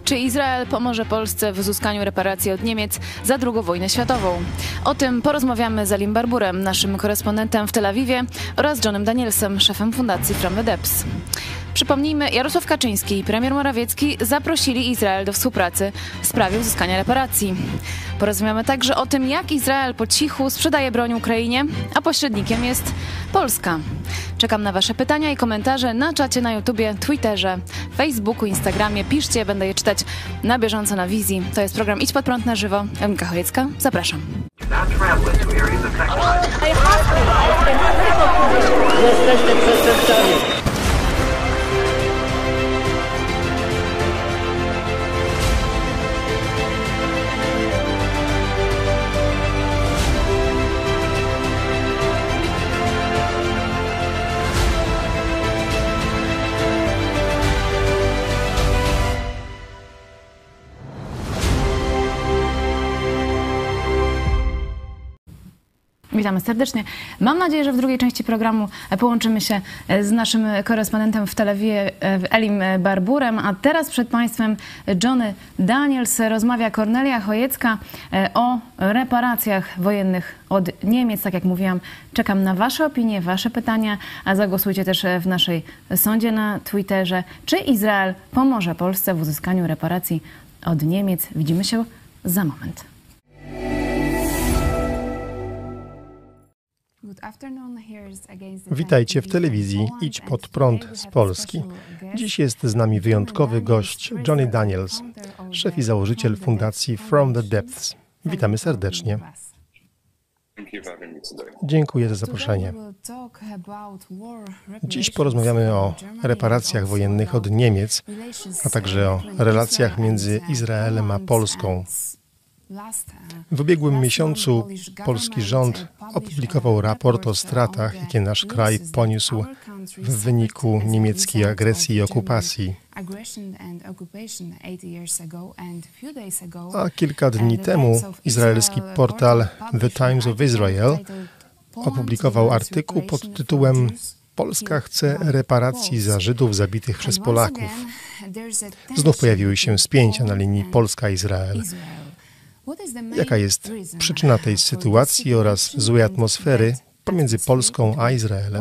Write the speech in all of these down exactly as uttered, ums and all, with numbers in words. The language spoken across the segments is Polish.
Czy Izrael pomoże Polsce w uzyskaniu reparacji od Niemiec za drugą wojnę światową? O tym porozmawiamy z Elim Barburem, naszym korespondentem w Tel Awiwie, oraz Johnem Danielsem, szefem fundacji From the Depths. Przypomnijmy, Jarosław Kaczyński i premier Morawiecki zaprosili Izrael do współpracy w sprawie uzyskania reparacji. Porozmawiamy także o tym, jak Izrael po cichu sprzedaje broń Ukrainie, a pośrednikiem jest Polska. Czekam na wasze pytania i komentarze na czacie na YouTubie, Twitterze, Facebooku, Instagramie. Piszcie, będę je czytać na bieżąco na wizji. To jest program Idź Pod Prąd na żywo. Emilka Chojecka, zapraszam. Jesteście przestępcami. Witamy serdecznie. Mam nadzieję, że w drugiej części programu połączymy się z naszym korespondentem w Tel Awiwie, Elim Barburem, a teraz przed Państwem Johnny Daniels. Rozmawia Kornelia Chojecka o reparacjach wojennych od Niemiec. Tak jak mówiłam, czekam na Wasze opinie, Wasze pytania, a zagłosujcie też w naszej sądzie na Twitterze. Czy Izrael pomoże Polsce w uzyskaniu reparacji od Niemiec? Widzimy się za moment. Witajcie w telewizji Idź Pod Prąd z Polski. Dziś jest z nami wyjątkowy gość Johnny Daniels, szef i założyciel fundacji From the Depths. Witamy serdecznie. Dziękuję za zaproszenie. Dziś porozmawiamy o reparacjach wojennych od Niemiec, a także o relacjach między Izraelem a Polską. W ubiegłym miesiącu polski rząd opublikował raport o stratach, jakie nasz kraj poniósł w wyniku niemieckiej agresji i okupacji. A kilka dni temu izraelski portal The Times of Israel opublikował artykuł pod tytułem „Polska chce reparacji za Żydów zabitych przez Polaków”. Znów pojawiły się spięcia na linii Polska-Izrael. Jaka jest przyczyna tej sytuacji oraz złej atmosfery pomiędzy Polską a Izraelem?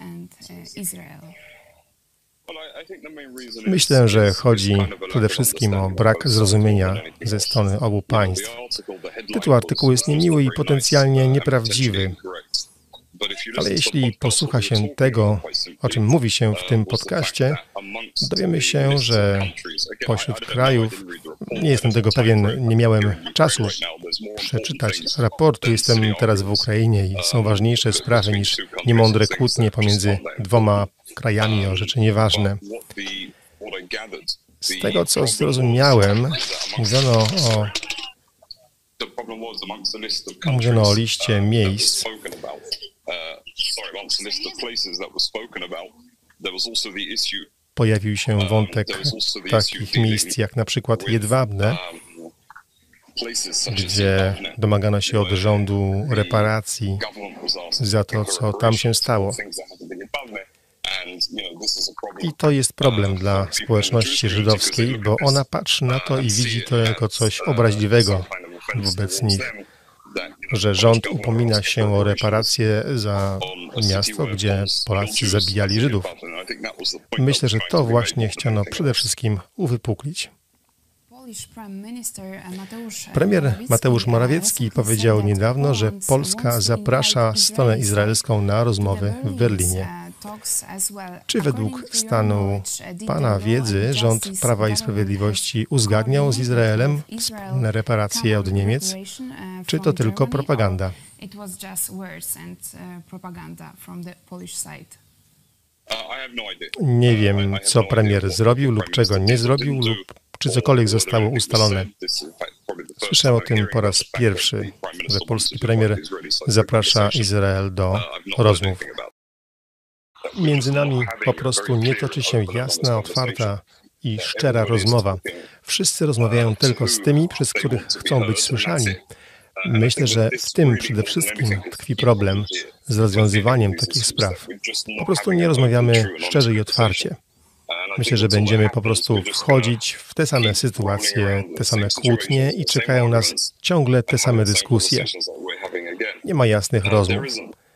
Myślę, że chodzi przede wszystkim o brak zrozumienia ze strony obu państw. Tytuł artykułu jest niemiły i potencjalnie nieprawdziwy. Ale jeśli posłucha się tego, o czym mówi się w tym podcaście, dowiemy się, że pośród krajów, nie jestem tego pewien, nie miałem czasu przeczytać raportu, jestem teraz w Ukrainie i są ważniejsze sprawy niż niemądre kłótnie pomiędzy dwoma krajami o rzeczy nieważne. Z tego, co zrozumiałem, mówiono o, mówiono o liście miejsc, pojawił się wątek takich miejsc jak na przykład Jedwabne, gdzie domagano się od rządu reparacji za to, co tam się stało. I to jest problem dla społeczności żydowskiej, bo ona patrzy na to i widzi to jako coś obraźliwego wobec nich, że rząd upomina się o reparacje za miasto, gdzie Polacy zabijali Żydów. Myślę, że to właśnie chciano przede wszystkim uwypuklić. Premier Mateusz Morawiecki powiedział niedawno, że Polska zaprasza stronę izraelską na rozmowy w Berlinie. Czy według stanu Pana wiedzy rząd Prawa i Sprawiedliwości uzgadniał z Izraelem wspólne reparacje od Niemiec, czy to tylko propaganda? Nie wiem, co premier zrobił lub czego nie zrobił, lub czy cokolwiek zostało ustalone. Słyszę o tym po raz pierwszy, że polski premier zaprasza Izrael do rozmów. Między nami po prostu nie toczy się jasna, otwarta i szczera rozmowa. Wszyscy rozmawiają tylko z tymi, przez których chcą być słyszani. Myślę, że w tym przede wszystkim tkwi problem z rozwiązywaniem takich spraw. Po prostu nie rozmawiamy szczerze i otwarcie. Myślę, że będziemy po prostu wchodzić w te same sytuacje, te same kłótnie i czekają nas ciągle te same dyskusje. Nie ma jasnych rozmów.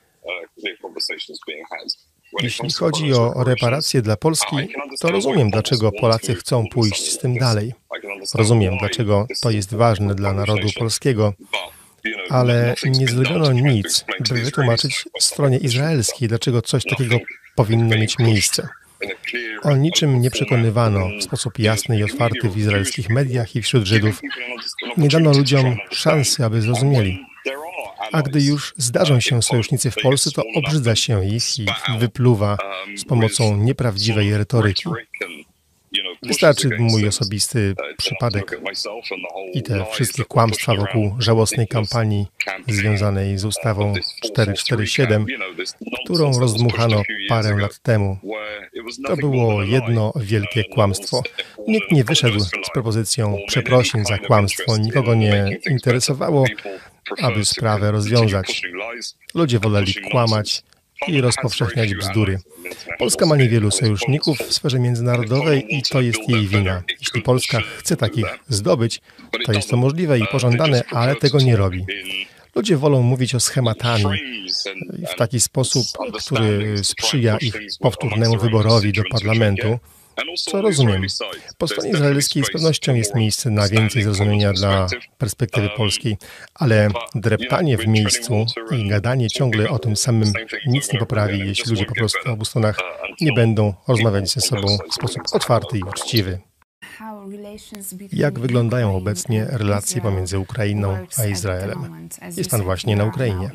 Jeśli chodzi o reparacje dla Polski, to rozumiem, dlaczego Polacy chcą pójść z tym dalej. Rozumiem, dlaczego to jest ważne dla narodu polskiego, ale nie zrobiono nic, by wytłumaczyć stronie izraelskiej, dlaczego coś takiego powinno mieć miejsce. O niczym nie przekonywano w sposób jasny i otwarty w izraelskich mediach i wśród Żydów. Nie dano ludziom szansy, aby zrozumieli. A gdy już zdarzą się sojusznicy w Polsce, to obrzydza się ich i wypluwa z pomocą nieprawdziwej retoryki. Wystarczy mój osobisty przypadek i te wszystkie kłamstwa wokół żałosnej kampanii związanej z ustawą czterysta czterdzieści siedem, którą rozdmuchano parę lat temu. To było jedno wielkie kłamstwo. Nikt nie wyszedł z propozycją przeprosin za kłamstwo. Nikogo nie interesowało, aby sprawę rozwiązać. Ludzie woleli kłamać i rozpowszechniać bzdury. Polska ma niewielu sojuszników w sferze międzynarodowej i to jest jej wina. Jeśli Polska chce takich zdobyć, to jest to możliwe i pożądane, ale tego nie robi. Ludzie wolą mówić o schematami w taki sposób, który sprzyja ich powtórnemu wyborowi do parlamentu, co rozumiem. Po stronie izraelskiej z pewnością jest miejsce na więcej zrozumienia dla perspektywy polskiej, ale dreptanie w miejscu i gadanie ciągle o tym samym nic nie poprawi, jeśli ludzie po prostu na obu stronach nie będą rozmawiać ze sobą w sposób otwarty i uczciwy. Jak wyglądają obecnie relacje pomiędzy Ukrainą a Izraelem? Jest pan właśnie na Ukrainie.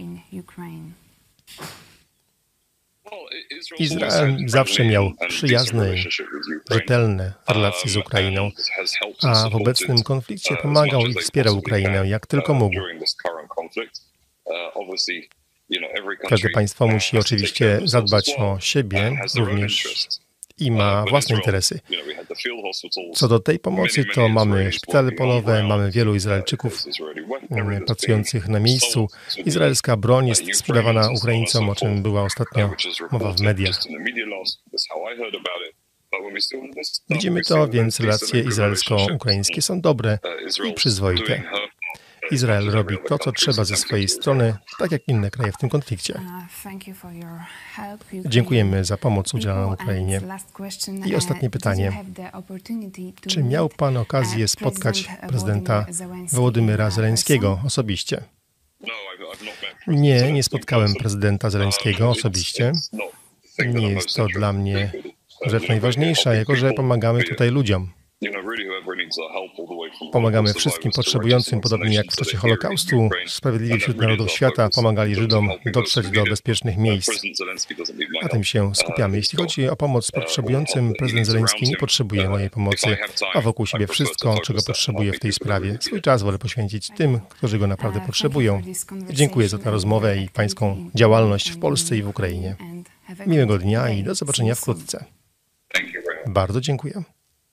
Izrael zawsze miał przyjazne i rzetelne relacje z Ukrainą, a w obecnym konflikcie pomagał i wspierał Ukrainę jak tylko mógł. Każde państwo musi oczywiście zadbać o siebie również i ma własne interesy. Co do tej pomocy, to mamy szpitale polowe, mamy wielu Izraelczyków pracujących na miejscu. Izraelska broń jest sprzedawana Ukraińcom, o czym była ostatnio mowa w mediach. Widzimy to, więc relacje izraelsko-ukraińskie są dobre i przyzwoite. Izrael robi to, co trzeba ze swojej strony, tak jak inne kraje w tym konflikcie. Dziękujemy za pomoc udzielaną Ukrainie. I ostatnie pytanie. Czy miał pan okazję spotkać prezydenta Wołodymyra Zełenskiego osobiście? Nie, nie spotkałem prezydenta Zełenskiego osobiście. Nie jest to dla mnie rzecz najważniejsza, jako że pomagamy tutaj ludziom. Pomagamy wszystkim potrzebującym, podobnie jak w czasie Holokaustu. Sprawiedliwi wśród narodów świata pomagali Żydom dotrzeć do bezpiecznych miejsc. Na tym się skupiamy. Jeśli chodzi o pomoc potrzebującym, prezydent Zełenski nie potrzebuje mojej pomocy, a wokół siebie wszystko, czego potrzebuje w tej sprawie. Swój czas wolę poświęcić tym, którzy go naprawdę potrzebują. Dziękuję za tę rozmowę i pańską działalność w Polsce i w Ukrainie. Miłego dnia i do zobaczenia wkrótce. Bardzo dziękuję.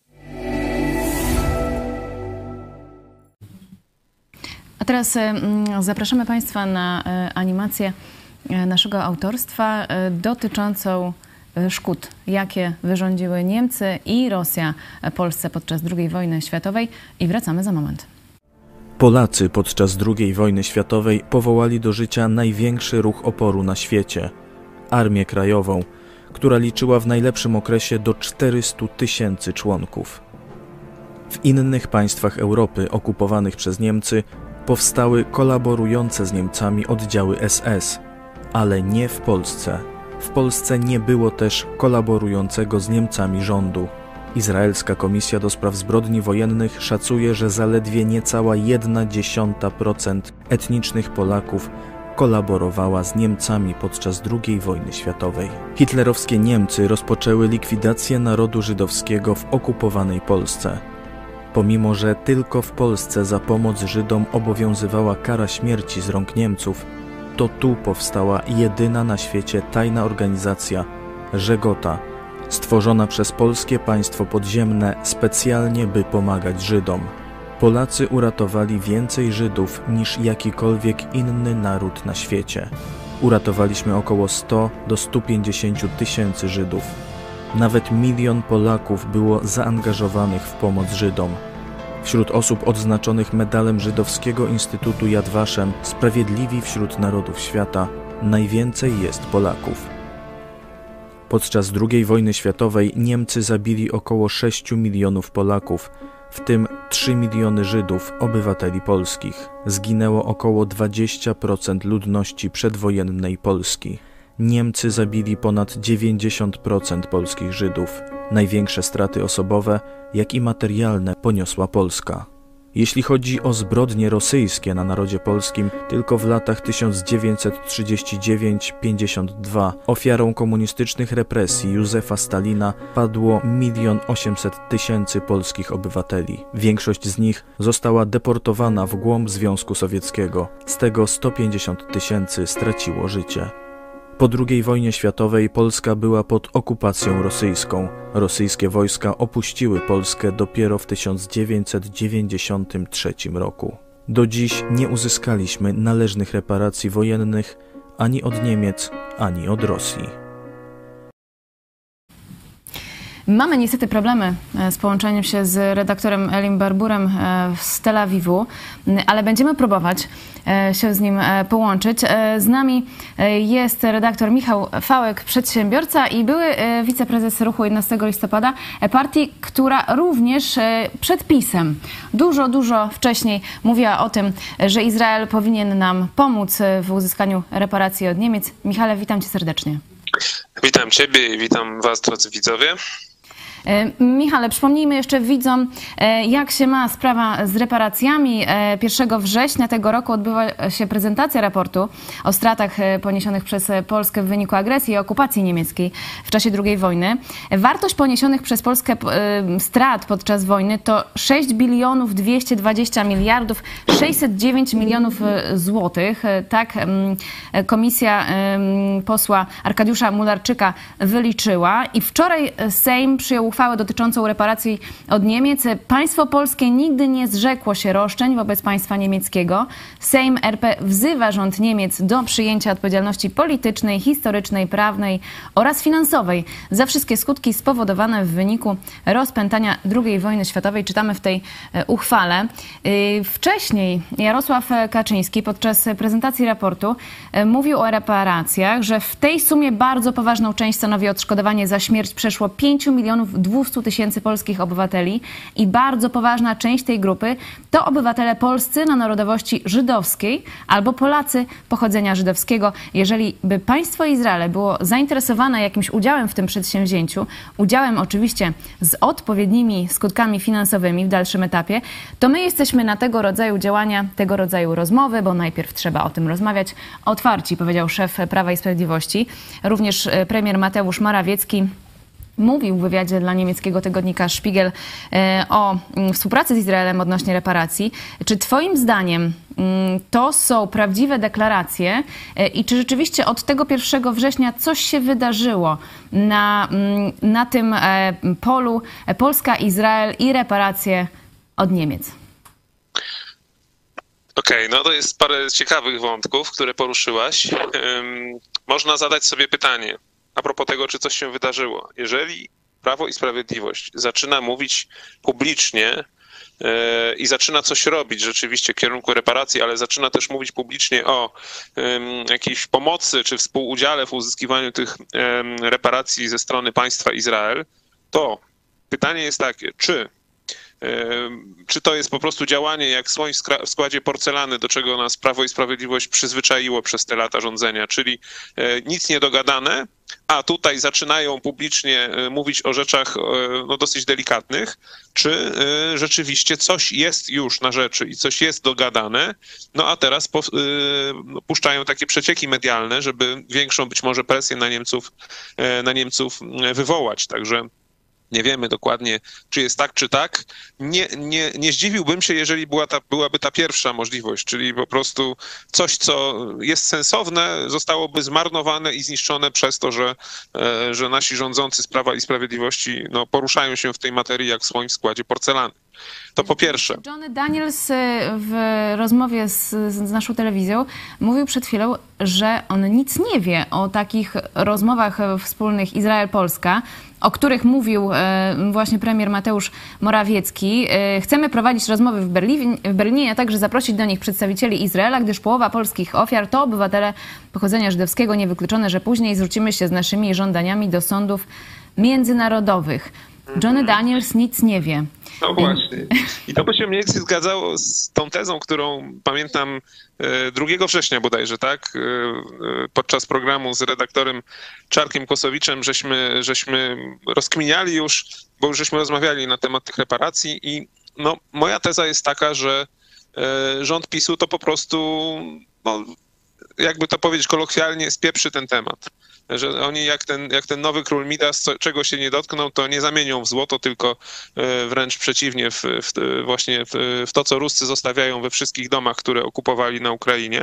A teraz zapraszamy Państwa na animację naszego autorstwa dotyczącą szkód, jakie wyrządziły Niemcy i Rosja Polsce podczas drugiej wojny światowej. I wracamy za moment. Polacy podczas drugiej wojny światowej powołali do życia największy ruch oporu na świecie – Armię Krajową, która liczyła w najlepszym okresie do czterystu tysięcy członków. W innych państwach Europy okupowanych przez Niemcy powstały kolaborujące z Niemcami oddziały S S, ale nie w Polsce. W Polsce nie było też kolaborującego z Niemcami rządu. Izraelska Komisja do Spraw Zbrodni Wojennych szacuje, że zaledwie niecała jedna dziesiąta procent etnicznych Polaków kolaborowała z Niemcami podczas drugiej wojny światowej. Hitlerowskie Niemcy rozpoczęły likwidację narodu żydowskiego w okupowanej Polsce. Pomimo że tylko w Polsce za pomoc Żydom obowiązywała kara śmierci z rąk Niemców, to tu powstała jedyna na świecie tajna organizacja Żegota, stworzona przez polskie państwo podziemne specjalnie, by pomagać Żydom. Polacy uratowali więcej Żydów niż jakikolwiek inny naród na świecie. Uratowaliśmy około sto do stu pięćdziesięciu tysięcy Żydów. Nawet milion Polaków było zaangażowanych w pomoc Żydom. Wśród osób odznaczonych medalem Żydowskiego Instytutu Yad Vashem Sprawiedliwi wśród Narodów Świata najwięcej jest Polaków. Podczas drugiej wojny światowej Niemcy zabili około sześć milionów Polaków, w tym trzy miliony Żydów, obywateli polskich. Zginęło około dwadzieścia procent ludności przedwojennej Polski. Niemcy zabili ponad dziewięćdziesiąt procent polskich Żydów. Największe straty osobowe, jak i materialne poniosła Polska. Jeśli chodzi o zbrodnie rosyjskie na narodzie polskim, tylko w latach tysiąc dziewięćset trzydziestym dziewiątym do pięćdziesiątego drugiego ofiarą komunistycznych represji Józefa Stalina padło milion osiemset tysięcy polskich obywateli. Większość z nich została deportowana w głąb Związku Sowieckiego. Z tego sto pięćdziesiąt tysięcy straciło życie. Po drugiej wojnie światowej Polska była pod okupacją rosyjską. Rosyjskie wojska opuściły Polskę dopiero w tysiąc dziewięćset dziewięćdziesiątym trzecim roku. Do dziś nie uzyskaliśmy należnych reparacji wojennych ani od Niemiec, ani od Rosji. Mamy niestety problemy z połączeniem się z redaktorem Elim Barburem z Tel Awiwu, ale będziemy próbować się z nim połączyć. Z nami jest redaktor Michał Fałek, przedsiębiorca i były wiceprezes Ruchu jedenastego listopada, partii, która również przed PiS-em dużo, dużo wcześniej mówiła o tym, że Izrael powinien nam pomóc w uzyskaniu reparacji od Niemiec. Michale, witam cię serdecznie. Witam ciebie i witam was, drodzy widzowie. Michale, przypomnijmy jeszcze widzom, jak się ma sprawa z reparacjami. pierwszego września tego roku odbywa się prezentacja raportu o stratach poniesionych przez Polskę w wyniku agresji i okupacji niemieckiej w czasie drugiej wojny. Wartość poniesionych przez Polskę strat podczas wojny to sześć bilionów dwieście dwadzieścia miliardów sześćset dziewięć milionów złotych. Tak komisja posła Arkadiusza Mularczyka wyliczyła i wczoraj Sejm przyjął uchwałę dotyczącą reparacji od Niemiec. Państwo polskie nigdy nie zrzekło się roszczeń wobec państwa niemieckiego. Sejm R P wzywa rząd Niemiec do przyjęcia odpowiedzialności politycznej, historycznej, prawnej oraz finansowej za wszystkie skutki spowodowane w wyniku rozpętania drugiej wojny światowej. Czytamy w tej uchwale. Wcześniej Jarosław Kaczyński podczas prezentacji raportu mówił o reparacjach, że w tej sumie bardzo poważną część stanowi odszkodowanie za śmierć przeszło pięciu milionów dwieście tysięcy polskich obywateli i bardzo poważna część tej grupy to obywatele polscy na narodowości żydowskiej albo Polacy pochodzenia żydowskiego. Jeżeli by państwo Izrael było zainteresowane jakimś udziałem w tym przedsięwzięciu, udziałem oczywiście z odpowiednimi skutkami finansowymi w dalszym etapie, to my jesteśmy na tego rodzaju działania, tego rodzaju rozmowy, bo najpierw trzeba o tym rozmawiać otwarci, powiedział szef Prawa i Sprawiedliwości. Również premier Mateusz Morawiecki mówił w wywiadzie dla niemieckiego tygodnika Spiegel o współpracy z Izraelem odnośnie reparacji. Czy twoim zdaniem to są prawdziwe deklaracje i czy rzeczywiście od tego pierwszego września coś się wydarzyło na, na tym polu Polska, Izrael i reparacje od Niemiec? Okej, okay, no to jest parę ciekawych wątków, które poruszyłaś. Można zadać sobie pytanie a propos tego, czy coś się wydarzyło. Jeżeli Prawo i Sprawiedliwość zaczyna mówić publicznie yy, i zaczyna coś robić rzeczywiście w kierunku reparacji, ale zaczyna też mówić publicznie o yy, jakiejś pomocy czy współudziale w uzyskiwaniu tych yy, reparacji ze strony państwa Izrael, to pytanie jest takie, czy Czy to jest po prostu działanie jak słoń w składzie porcelany, do czego nas Prawo i Sprawiedliwość przyzwyczaiło przez te lata rządzenia, czyli nic nie dogadane, a tutaj zaczynają publicznie mówić o rzeczach no, dosyć delikatnych, czy rzeczywiście coś jest już na rzeczy i coś jest dogadane, no a teraz po, no, puszczają takie przecieki medialne, żeby większą być może presję na Niemców, na Niemców wywołać, także nie wiemy dokładnie, czy jest tak, czy tak. Nie, nie, nie zdziwiłbym się, jeżeli była ta, byłaby ta pierwsza możliwość, czyli po prostu coś, co jest sensowne, zostałoby zmarnowane i zniszczone przez to, że, że nasi rządzący z Prawa i Sprawiedliwości no, poruszają się w tej materii jak słoń w składzie porcelany. To po pierwsze. Johnny Daniels w rozmowie z, z naszą telewizją mówił przed chwilą, że on nic nie wie o takich rozmowach wspólnych Izrael-Polska, o których mówił właśnie premier Mateusz Morawiecki. Chcemy prowadzić rozmowy w Berlinie, w Berlinie, a także zaprosić do nich przedstawicieli Izraela, gdyż połowa polskich ofiar to obywatele pochodzenia żydowskiego. Niewykluczone, że później zwrócimy się z naszymi żądaniami do sądów międzynarodowych. Johnny Daniels nic nie wie. No właśnie. I to by się mniej więcej zgadzało z tą tezą, którą pamiętam drugiego września bodajże, tak? Podczas programu z redaktorem Czarkiem Kosowiczem żeśmy, żeśmy rozkminiali już, bo już żeśmy rozmawiali na temat tych reparacji i no, moja teza jest taka, że rząd PiSu to po prostu, no, jakby to powiedzieć kolokwialnie, spieprzy ten temat. Że oni jak ten, jak ten nowy król Midas, co, czego się nie dotkną, to nie zamienią w złoto, tylko wręcz przeciwnie, w, w, właśnie w, w to, co Ruscy zostawiają we wszystkich domach, które okupowali na Ukrainie.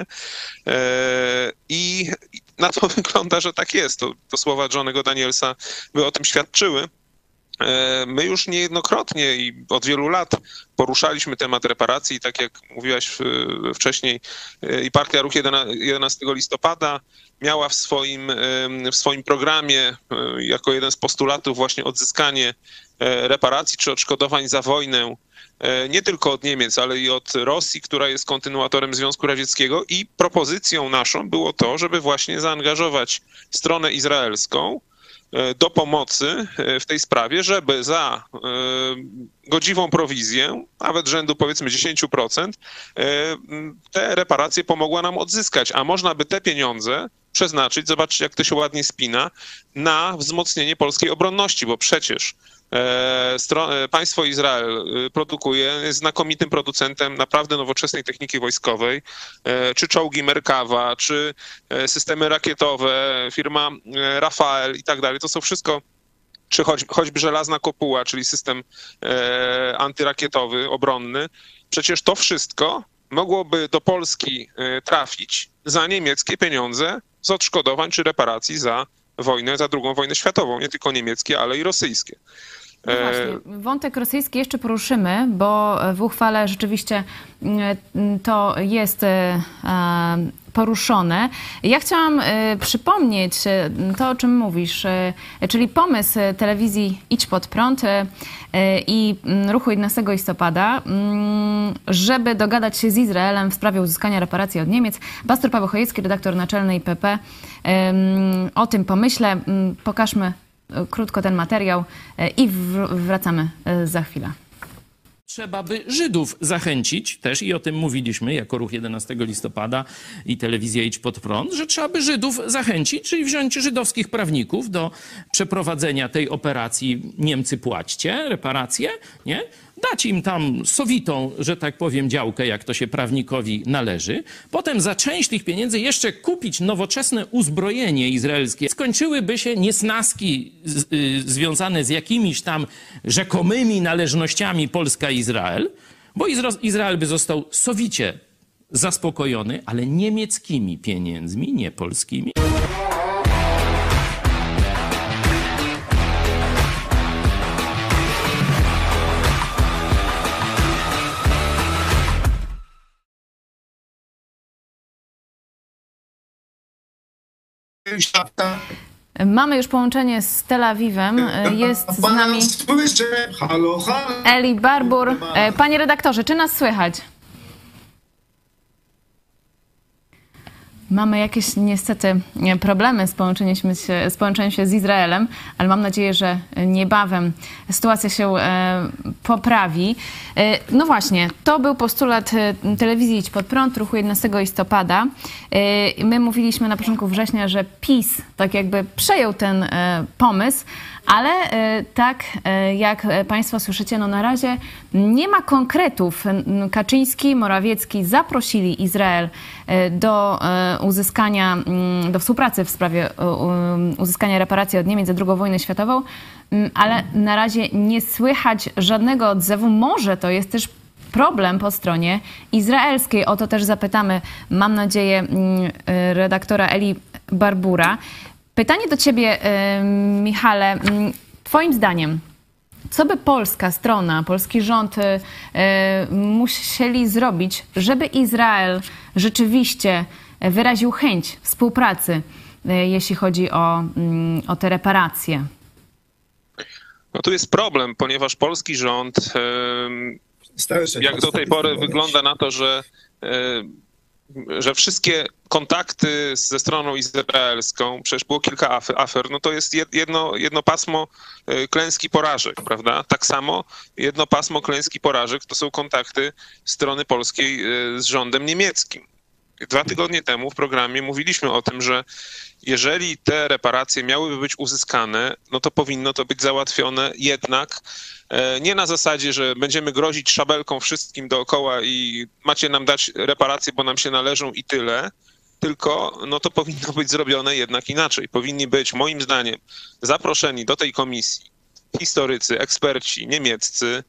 I na to wygląda, że tak jest. To, to słowa Johnnego Danielsa by o tym świadczyły. My już niejednokrotnie i od wielu lat poruszaliśmy temat reparacji, tak jak mówiłaś wcześniej, i Partia Ruch jedenastego listopada miała w swoim, w swoim programie jako jeden z postulatów właśnie odzyskanie reparacji czy odszkodowań za wojnę nie tylko od Niemiec, ale i od Rosji, która jest kontynuatorem Związku Radzieckiego, i propozycją naszą było to, żeby właśnie zaangażować stronę izraelską do pomocy w tej sprawie, żeby za godziwą prowizję, nawet rzędu powiedzmy dziesięć procent, te reparacje pomogła nam odzyskać, a można by te pieniądze przeznaczyć, zobaczcie jak to się ładnie spina, na wzmocnienie polskiej obronności, bo przecież państwo Izrael produkuje, jest znakomitym producentem naprawdę nowoczesnej techniki wojskowej, czy czołgi Merkawa, czy systemy rakietowe, firma Rafael i tak dalej. To są wszystko, czy choć, choćby żelazna kopuła, czyli system antyrakietowy, obronny. Przecież to wszystko mogłoby do Polski trafić za niemieckie pieniądze z odszkodowań czy reparacji za wojnę, za drugą wojnę światową. Nie tylko niemieckie, ale i rosyjskie. No właśnie, wątek rosyjski jeszcze poruszymy, bo w uchwale rzeczywiście to jest poruszone. Ja chciałam przypomnieć to, o czym mówisz, czyli pomysł telewizji Idź Pod Prąd i Ruchu jedenastego listopada, żeby dogadać się z Izraelem w sprawie uzyskania reparacji od Niemiec. Pastor Paweł Chojecki, redaktor naczelny I P P, o tym pomyśle. Pokażmy krótko ten materiał i wracamy za chwilę. Trzeba by Żydów zachęcić też, i o tym mówiliśmy jako Ruch jedenastego listopada i telewizja Idź Pod Prąd, że trzeba by Żydów zachęcić, czyli wziąć żydowskich prawników do przeprowadzenia tej operacji. Niemcy płaćcie reparacje, nie? Dać im tam sowitą, że tak powiem, działkę, jak to się prawnikowi należy. Potem za część tych pieniędzy jeszcze kupić nowoczesne uzbrojenie izraelskie. Skończyłyby się niesnaski z, y, związane z jakimiś tam rzekomymi należnościami Polska-Izrael, bo Izra- Izrael by został sowicie zaspokojony, ale niemieckimi pieniędzmi, nie polskimi. Mamy już połączenie z Tel Awiwem. Jest z nami Eli Barbur. Panie redaktorze, czy nas słychać? Mamy jakieś niestety problemy z połączeniem się, z połączeniem się z Izraelem, ale mam nadzieję, że niebawem sytuacja się poprawi. No właśnie, to był postulat telewizji Idź Pod Prąd, Ruchu jedenastego listopada. My mówiliśmy na początku września, że PiS tak jakby przejął ten pomysł, ale tak jak Państwo słyszycie, no na razie nie ma konkretów. Kaczyński, Morawiecki zaprosili Izrael do uzyskania, do współpracy w sprawie uzyskania reparacji od Niemiec za drugą wojnę światową, ale na razie nie słychać żadnego odzewu. Może to jest też problem po stronie izraelskiej. O to też zapytamy, mam nadzieję, redaktora Eli Barbura. Pytanie do ciebie, Michale. Twoim zdaniem, Co by polska strona, polski rząd musieli zrobić, żeby Izrael rzeczywiście wyraził chęć współpracy, jeśli chodzi o, o te reparacje? No tu jest problem, ponieważ polski rząd, jak do tej pory wygląda na to, że, że wszystkie kontakty ze stroną izraelską, przecież było kilka afer, no to jest jedno, jedno pasmo klęski porażek, prawda? Tak samo jedno pasmo klęski porażek to są kontakty strony polskiej z rządem niemieckim. Dwa tygodnie temu w programie mówiliśmy o tym, że jeżeli te reparacje miałyby być uzyskane, no to powinno to być załatwione jednak nie na zasadzie, że będziemy grozić szabelką wszystkim dookoła i macie nam dać reparacje, bo nam się należą i tyle, tylko no to powinno być zrobione jednak inaczej. Powinni być, moim zdaniem, zaproszeni do tej komisji historycy, eksperci niemieccy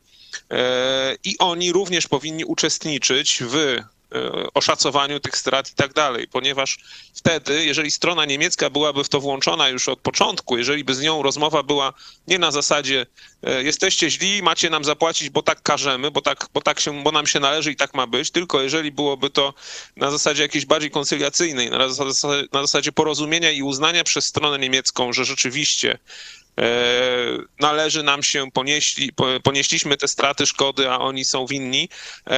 i oni również powinni uczestniczyć w oszacowaniu tych strat i tak dalej, ponieważ wtedy, jeżeli strona niemiecka byłaby w to włączona już od początku, jeżeli by z nią rozmowa była nie na zasadzie jesteście źli, macie nam zapłacić, bo tak każemy, bo tak, bo tak się, bo nam się należy i tak ma być, tylko jeżeli byłoby to na zasadzie jakiejś bardziej koncyliacyjnej, na zasadzie, na zasadzie porozumienia i uznania przez stronę niemiecką, że rzeczywiście należy nam się, ponieśli, ponieśliśmy te straty, szkody, a oni są winni.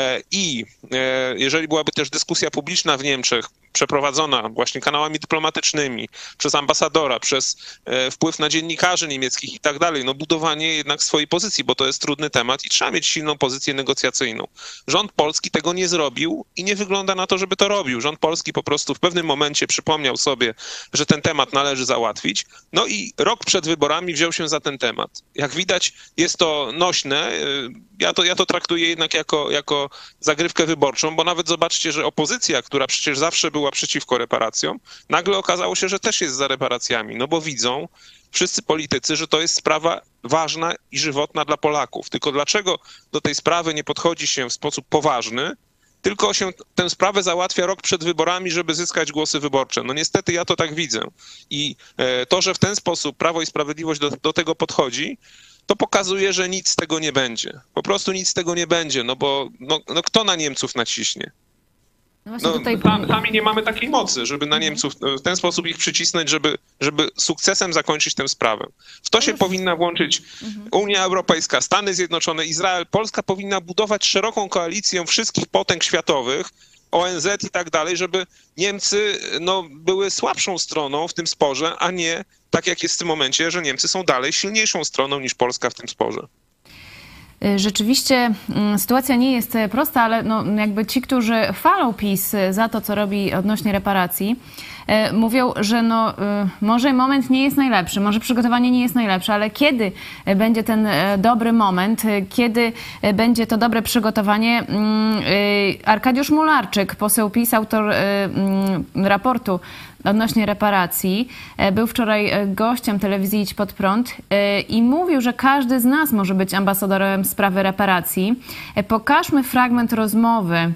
I jeżeli byłaby też dyskusja publiczna w Niemczech, przeprowadzona właśnie kanałami dyplomatycznymi, przez ambasadora, przez wpływ na dziennikarzy niemieckich i tak dalej, no budowanie jednak swojej pozycji, bo to jest trudny temat i trzeba mieć silną pozycję negocjacyjną. Rząd polski tego nie zrobił i nie wygląda na to, żeby to robił. Rząd polski po prostu w pewnym momencie przypomniał sobie, że ten temat należy załatwić, no i rok przed wyborami wziął się za ten temat. Jak widać, jest to nośne. Ja to, ja to traktuję jednak jako, jako zagrywkę wyborczą, bo nawet zobaczcie, że opozycja, która przecież zawsze była przeciwko reparacjom, nagle okazało się, że też jest za reparacjami, no bo widzą wszyscy politycy, że to jest sprawa ważna i żywotna dla Polaków. Tylko dlaczego do tej sprawy nie podchodzi się w sposób poważny, tylko się tę sprawę załatwia rok przed wyborami, żeby zyskać głosy wyborcze. No niestety ja to tak widzę. I to, że w ten sposób Prawo i Sprawiedliwość do, do tego podchodzi, to pokazuje, że nic z tego nie będzie. Po prostu nic z tego nie będzie, no bo no, no kto na Niemców naciśnie? No No, tutaj... Sami nie mamy takiej mocy, żeby na Niemców w ten sposób ich przycisnąć, żeby, żeby sukcesem zakończyć tę sprawę. W to się powinna włączyć Unia Europejska, Stany Zjednoczone, Izrael. Polska powinna budować szeroką koalicję wszystkich potęg światowych, O N Z i tak dalej, żeby Niemcy no, były słabszą stroną w tym sporze, a nie tak jak jest w tym momencie, że Niemcy są dalej silniejszą stroną niż Polska w tym sporze. Rzeczywiście sytuacja nie jest prosta, ale no jakby ci, którzy chwalą PiS za to, co robi odnośnie reparacji, mówią, że no może moment nie jest najlepszy, może przygotowanie nie jest najlepsze, ale kiedy będzie ten dobry moment, kiedy będzie to dobre przygotowanie? Arkadiusz Mularczyk, poseł PiS, autor raportu odnośnie reparacji, był wczoraj gościem telewizji Idź Pod Prąd i mówił, że każdy z nas może być ambasadorem sprawy reparacji. Pokażmy fragment rozmowy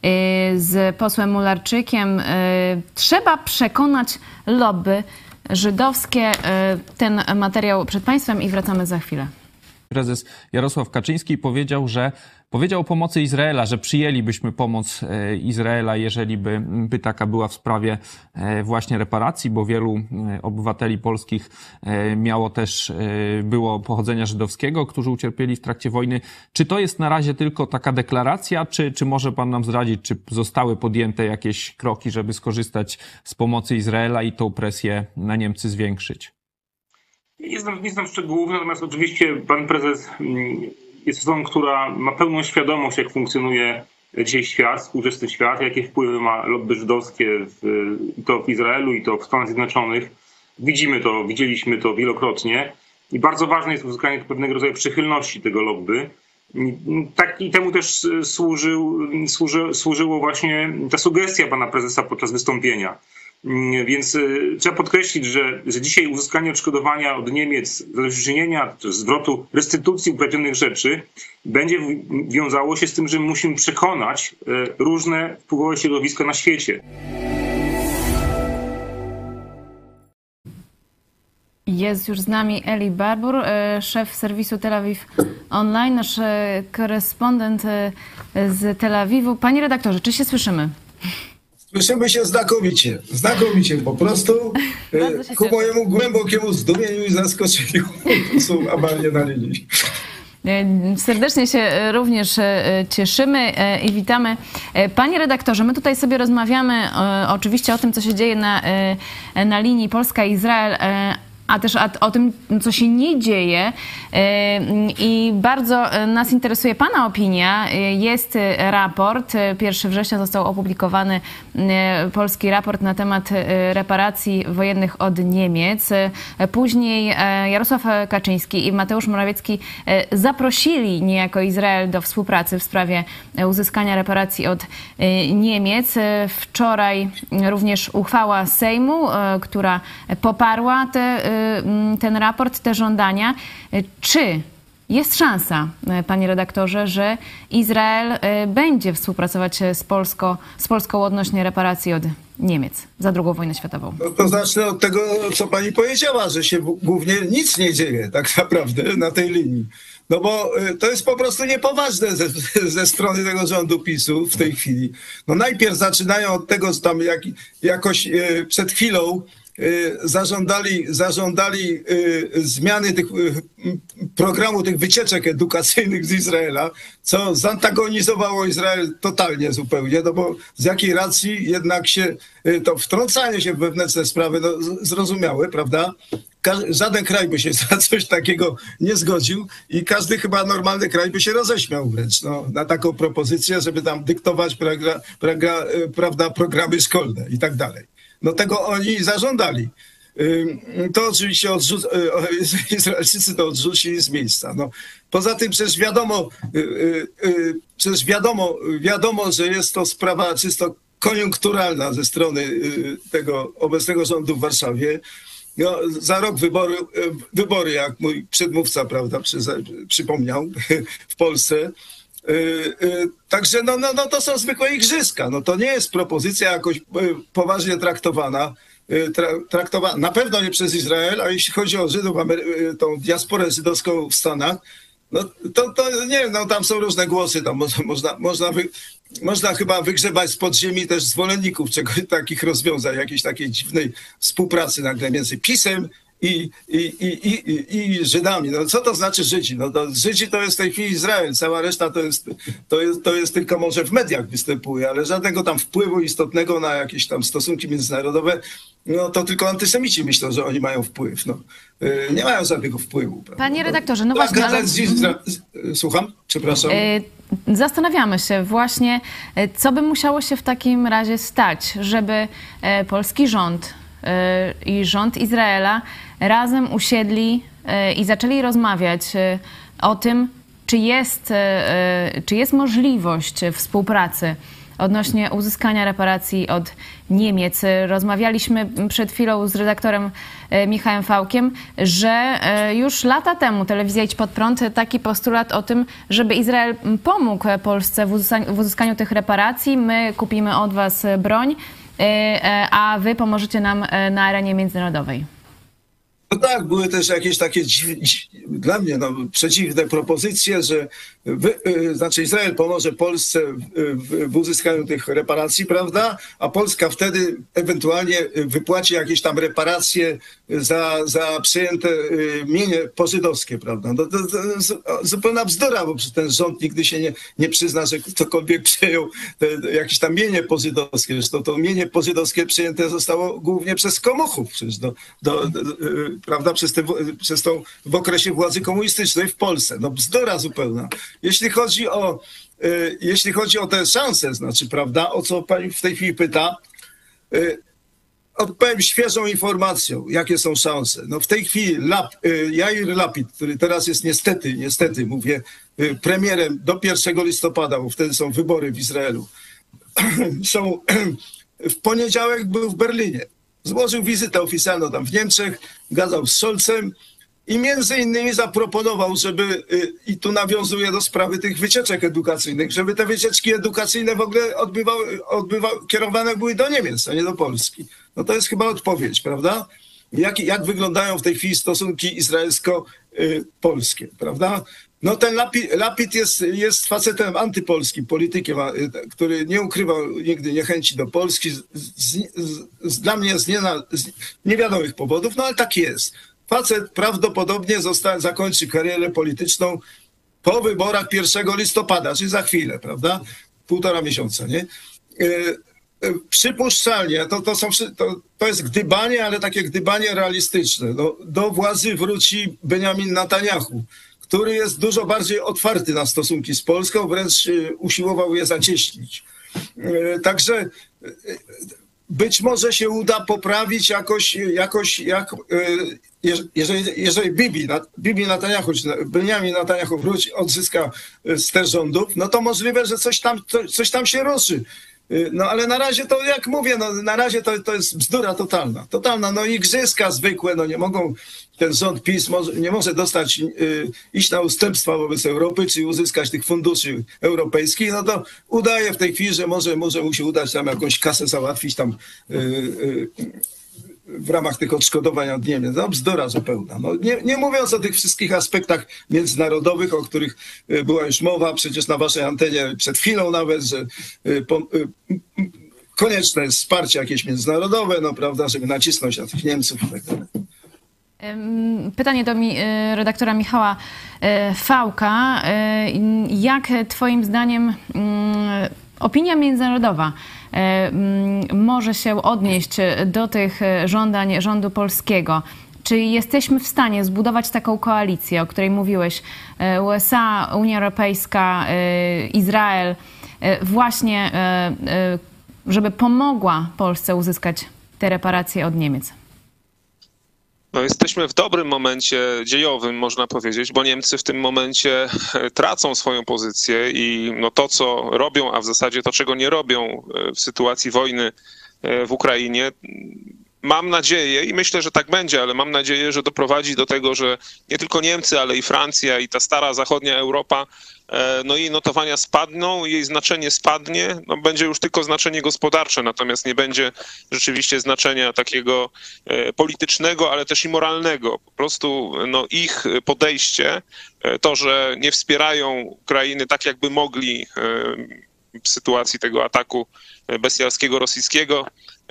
z posłem Mularczykiem. Trzeba przekonać lobby żydowskie. Ten materiał przed Państwem i wracamy za chwilę. Prezes Jarosław Kaczyński powiedział, że powiedział o pomocy Izraela, że przyjęlibyśmy pomoc Izraela, jeżeli by, by taka była w sprawie właśnie reparacji, bo wielu obywateli polskich miało też, było pochodzenia żydowskiego, którzy ucierpieli w trakcie wojny. Czy to jest na razie tylko taka deklaracja, czy, czy może pan nam zdradzić, czy zostały podjęte jakieś kroki, żeby skorzystać z pomocy Izraela i tą presję na Niemcy zwiększyć? Nie znam, nie znam szczegółów, natomiast oczywiście pan prezes jest osobą, która ma pełną świadomość, jak funkcjonuje dzisiaj świat, współczesny świat, jakie wpływy ma lobby żydowskie w, i to w Izraelu, i to w Stanach Zjednoczonych. Widzimy to, widzieliśmy to wielokrotnie i bardzo ważne jest uzyskanie pewnego rodzaju przychylności tego lobby. Tak i temu też służył, służy, służyło właśnie ta sugestia pana prezesa podczas wystąpienia. Więc trzeba podkreślić, że, że dzisiaj uzyskanie odszkodowania od Niemiec, zadośćuczynienia, zwrotu restytucji uprawnionych rzeczy będzie wiązało się z tym, że musimy przekonać różne wpływowe środowiska na świecie. Jest już z nami Eli Barbur, szef serwisu Tel Awiw Online, nasz korespondent z Tel Awiwu. Panie redaktorze, czy się słyszymy? Słyszymy się znakomicie, znakomicie po prostu. Ku mojemu głębokiemu zdumieniu i zaskoczeniu są awarie na linii. Serdecznie się również cieszymy i witamy. Panie redaktorze, my tutaj sobie rozmawiamy oczywiście o tym, co się dzieje na, na linii Polska-Izrael, a też o tym, co się nie dzieje. I bardzo nas interesuje Pana opinia. Jest raport, pierwszego września został opublikowany polski raport na temat reparacji wojennych od Niemiec. Później Jarosław Kaczyński i Mateusz Morawiecki zaprosili niejako Izrael do współpracy w sprawie uzyskania reparacji od Niemiec. Wczoraj również uchwała Sejmu, która poparła te ten raport, te żądania. Czy jest szansa, panie redaktorze, że Izrael będzie współpracować z, Polsko, z Polską odnośnie reparacji od Niemiec za drugą wojnę światową? No to zacznę od tego, co pani powiedziała, że się głównie nic nie dzieje tak naprawdę na tej linii. No bo to jest po prostu niepoważne ze, ze strony tego rządu PiSu w tej chwili. No najpierw zaczynają od tego, że tam jak, jakoś przed chwilą zażądali, zażądali zmiany tych programu, tych wycieczek edukacyjnych z Izraela, co zantagonizowało Izrael totalnie zupełnie, no bo z jakiej racji jednak się to wtrącanie się w wewnętrzne sprawy, no zrozumiałe, prawda? Żaden kraj by się za coś takiego nie zgodził i każdy chyba normalny kraj by się roześmiał wręcz no, na taką propozycję, żeby tam dyktować pragra, pragra, prawda, programy szkolne i tak dalej. No tego oni zażądali. To oczywiście odrzuc- Izraelczycy to odrzucili z miejsca. No, poza tym przecież wiadomo, przecież wiadomo, wiadomo, że jest to sprawa czysto koniunkturalna ze strony tego obecnego rządu w Warszawie. No, za rok wybory, wybory, jak mój przedmówca, prawda, przy, przypomniał, w Polsce. Także no, no, no to są zwykłe igrzyska. No, to nie jest propozycja jakoś poważnie traktowana. Traktowana na pewno nie przez Izrael, a jeśli chodzi o Żydów, tą diasporę żydowską w Stanach, no to, to nie wiem, no tam są różne głosy, tam można, można, można, wy, można chyba wygrzebać z podziemi też zwolenników czegoś, takich rozwiązań, jakiejś takiej dziwnej współpracy nagle między PiS-em i, i, i, i, i Żydami. No co to znaczy Żydzi? No to Żydzi to jest w tej chwili Izrael, cała reszta to jest, to jest, to jest tylko może w mediach występuje, ale żadnego tam wpływu istotnego na jakieś tam stosunki międzynarodowe, no to tylko antysemici myślą, że oni mają wpływ. No, nie mają żadnego wpływu. Prawda? Panie redaktorze, no właśnie, ale... Słucham? Przepraszam. Zastanawiamy się właśnie, co by musiało się w takim razie stać, żeby polski rząd i rząd Izraela razem usiedli i zaczęli rozmawiać o tym, czy jest, czy jest możliwość współpracy odnośnie uzyskania reparacji od Niemiec. Rozmawialiśmy przed chwilą z redaktorem Michałem Fałkiem, że już lata temu telewizja Idź Pod Prąd taki postulat o tym, żeby Izrael pomógł Polsce w uzyskaniu, w uzyskaniu tych reparacji. My kupimy od was broń, a wy pomożecie nam na arenie międzynarodowej. No tak, były też jakieś takie dziw, dla mnie no, przeciwne propozycje, że wy, y, znaczy Izrael pomoże Polsce w, w, w uzyskaniu tych reparacji, prawda? A Polska wtedy ewentualnie wypłaci jakieś tam reparacje za, za przejęte y, mienie pożydowskie, prawda? No, to, to, to zupełna bzdura, bo ten rząd nigdy się nie, nie przyzna, że ktokolwiek przejął te, jakieś tam mienie pożydowskie. Zresztą to mienie pożydowskie przejęte zostało głównie przez komuchów, przecież do, do, do, prawda, przez, te, przez tą w okresie władzy komunistycznej w Polsce. No bzdura zupełna. Jeśli chodzi o, y, jeśli chodzi o te szanse, znaczy, prawda, o co pani w tej chwili pyta, y, odpowiem świeżą informacją, jakie są szanse. No w tej chwili Lap, y, Jair Lapid, który teraz jest niestety, niestety mówię, y, premierem do pierwszego listopada, bo wtedy są wybory w Izraelu, są, w poniedziałek był w Berlinie. Złożył wizytę oficjalną tam w Niemczech, gadał z Scholzem i między innymi zaproponował, żeby, i tu nawiązuje do sprawy tych wycieczek edukacyjnych, żeby te wycieczki edukacyjne w ogóle odbywały, odbywały, kierowane były do Niemiec, a nie do Polski. No to jest chyba odpowiedź, prawda? jak, jak wyglądają w tej chwili stosunki izraelsko-polskie, prawda? No ten Lapid, Lapid jest, jest facetem antypolskim, politykiem, który nie ukrywał nigdy niechęci do Polski, z, z, z, dla mnie z, niena, z niewiadomych powodów, no ale tak jest. Facet prawdopodobnie zosta, zakończy karierę polityczną po wyborach pierwszego listopada, czyli za chwilę, prawda? Półtora miesiąca, nie? Przypuszczalnie, to, to, są, to, to jest gdybanie, ale takie gdybanie realistyczne. No, do władzy wróci Benjamin Netanyahu, który jest dużo bardziej otwarty na stosunki z Polską, wręcz usiłował je zacieśnić. Także być może się uda poprawić jakoś, jakoś jak, jeżeli, jeżeli Bibi, Bibi Netanyahu, Benjamin Netanyahu wróci, odzyska ster rządów, no to możliwe, że coś tam, coś tam się ruszy. No ale na razie to, jak mówię, no na razie to, to jest bzdura totalna. Totalna, no igrzyska zwykłe, no nie mogą, ten rząd PiS może, nie może dostać, y, iść na ustępstwa wobec Europy, czy uzyskać tych funduszy europejskich, no to udaje w tej chwili, że może, może mu się udać tam jakąś kasę załatwić tam y, y, w ramach tych odszkodowań od Niemiec. No bzdura zupełna. No, nie, nie mówiąc o tych wszystkich aspektach międzynarodowych, o których była już mowa przecież na waszej antenie przed chwilą nawet, że po, konieczne jest wsparcie jakieś międzynarodowe, no prawda, żeby nacisnąć na tych Niemców i tak dalej. Pytanie do mi, redaktora Michała Fałka. Jak twoim zdaniem opinia międzynarodowa może się odnieść do tych żądań rządu polskiego? Czy jesteśmy w stanie zbudować taką koalicję, o której mówiłeś, U S A, Unia Europejska, Izrael, właśnie żeby pomogła Polsce uzyskać te reparacje od Niemiec? No, jesteśmy w dobrym momencie dziejowym, można powiedzieć, bo Niemcy w tym momencie tracą swoją pozycję i no to, co robią, a w zasadzie to, czego nie robią w sytuacji wojny w Ukrainie, mam nadzieję i myślę, że tak będzie, ale mam nadzieję, że doprowadzi do tego, że nie tylko Niemcy, ale i Francja i ta stara zachodnia Europa, no jej notowania spadną, jej znaczenie spadnie, no będzie już tylko znaczenie gospodarcze, natomiast nie będzie rzeczywiście znaczenia takiego politycznego, ale też i moralnego. Po prostu no, ich podejście, to, że nie wspierają Ukrainy tak, jakby mogli w sytuacji tego ataku bestialskiego rosyjskiego,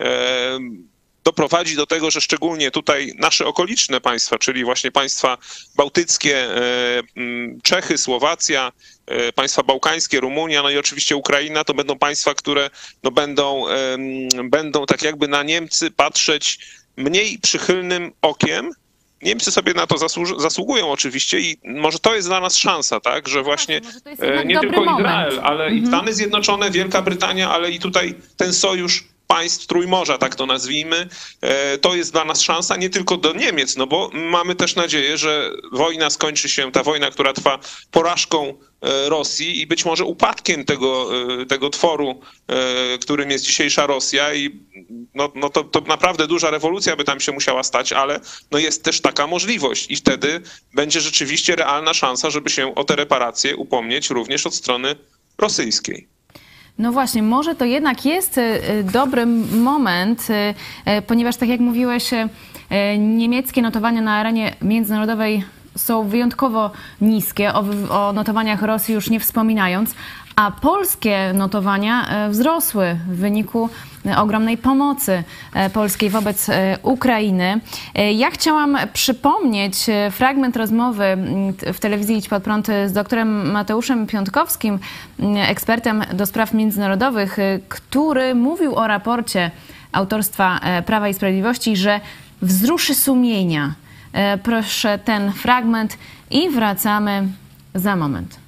doprowadzi do tego, że szczególnie tutaj nasze okoliczne państwa, czyli właśnie państwa bałtyckie, Czechy, Słowacja, państwa bałkańskie, Rumunia, no i oczywiście Ukraina, to będą państwa, które no będą, będą tak jakby na Niemcy patrzeć mniej przychylnym okiem. Niemcy sobie na to zasłuż- zasługują oczywiście i może to jest dla nas szansa, tak, że właśnie tak, nie tylko moment. Izrael, ale mhm. i Stany Zjednoczone, Wielka Brytania, ale i tutaj ten sojusz państw Trójmorza, tak to nazwijmy, to jest dla nas szansa nie tylko do Niemiec, no bo mamy też nadzieję, że wojna skończy się, ta wojna, która trwa, porażką Rosji i być może upadkiem tego, tego tworu, którym jest dzisiejsza Rosja i no, no to, to naprawdę duża rewolucja by tam się musiała stać, ale no jest też taka możliwość i wtedy będzie rzeczywiście realna szansa, żeby się o te reparacje upomnieć również od strony rosyjskiej. No właśnie, może to jednak jest dobry moment, ponieważ tak jak mówiłeś, niemieckie notowania na arenie międzynarodowej są wyjątkowo niskie, o, o notowaniach Rosji już nie wspominając, a polskie notowania wzrosły w wyniku ogromnej pomocy polskiej wobec Ukrainy. Ja chciałam przypomnieć fragment rozmowy w telewizji Idź Pod Prąd z doktorem Mateuszem Piątkowskim, ekspertem do spraw międzynarodowych, który mówił o raporcie autorstwa Prawa i Sprawiedliwości, że wzruszy sumienia. Proszę ten fragment i wracamy za moment.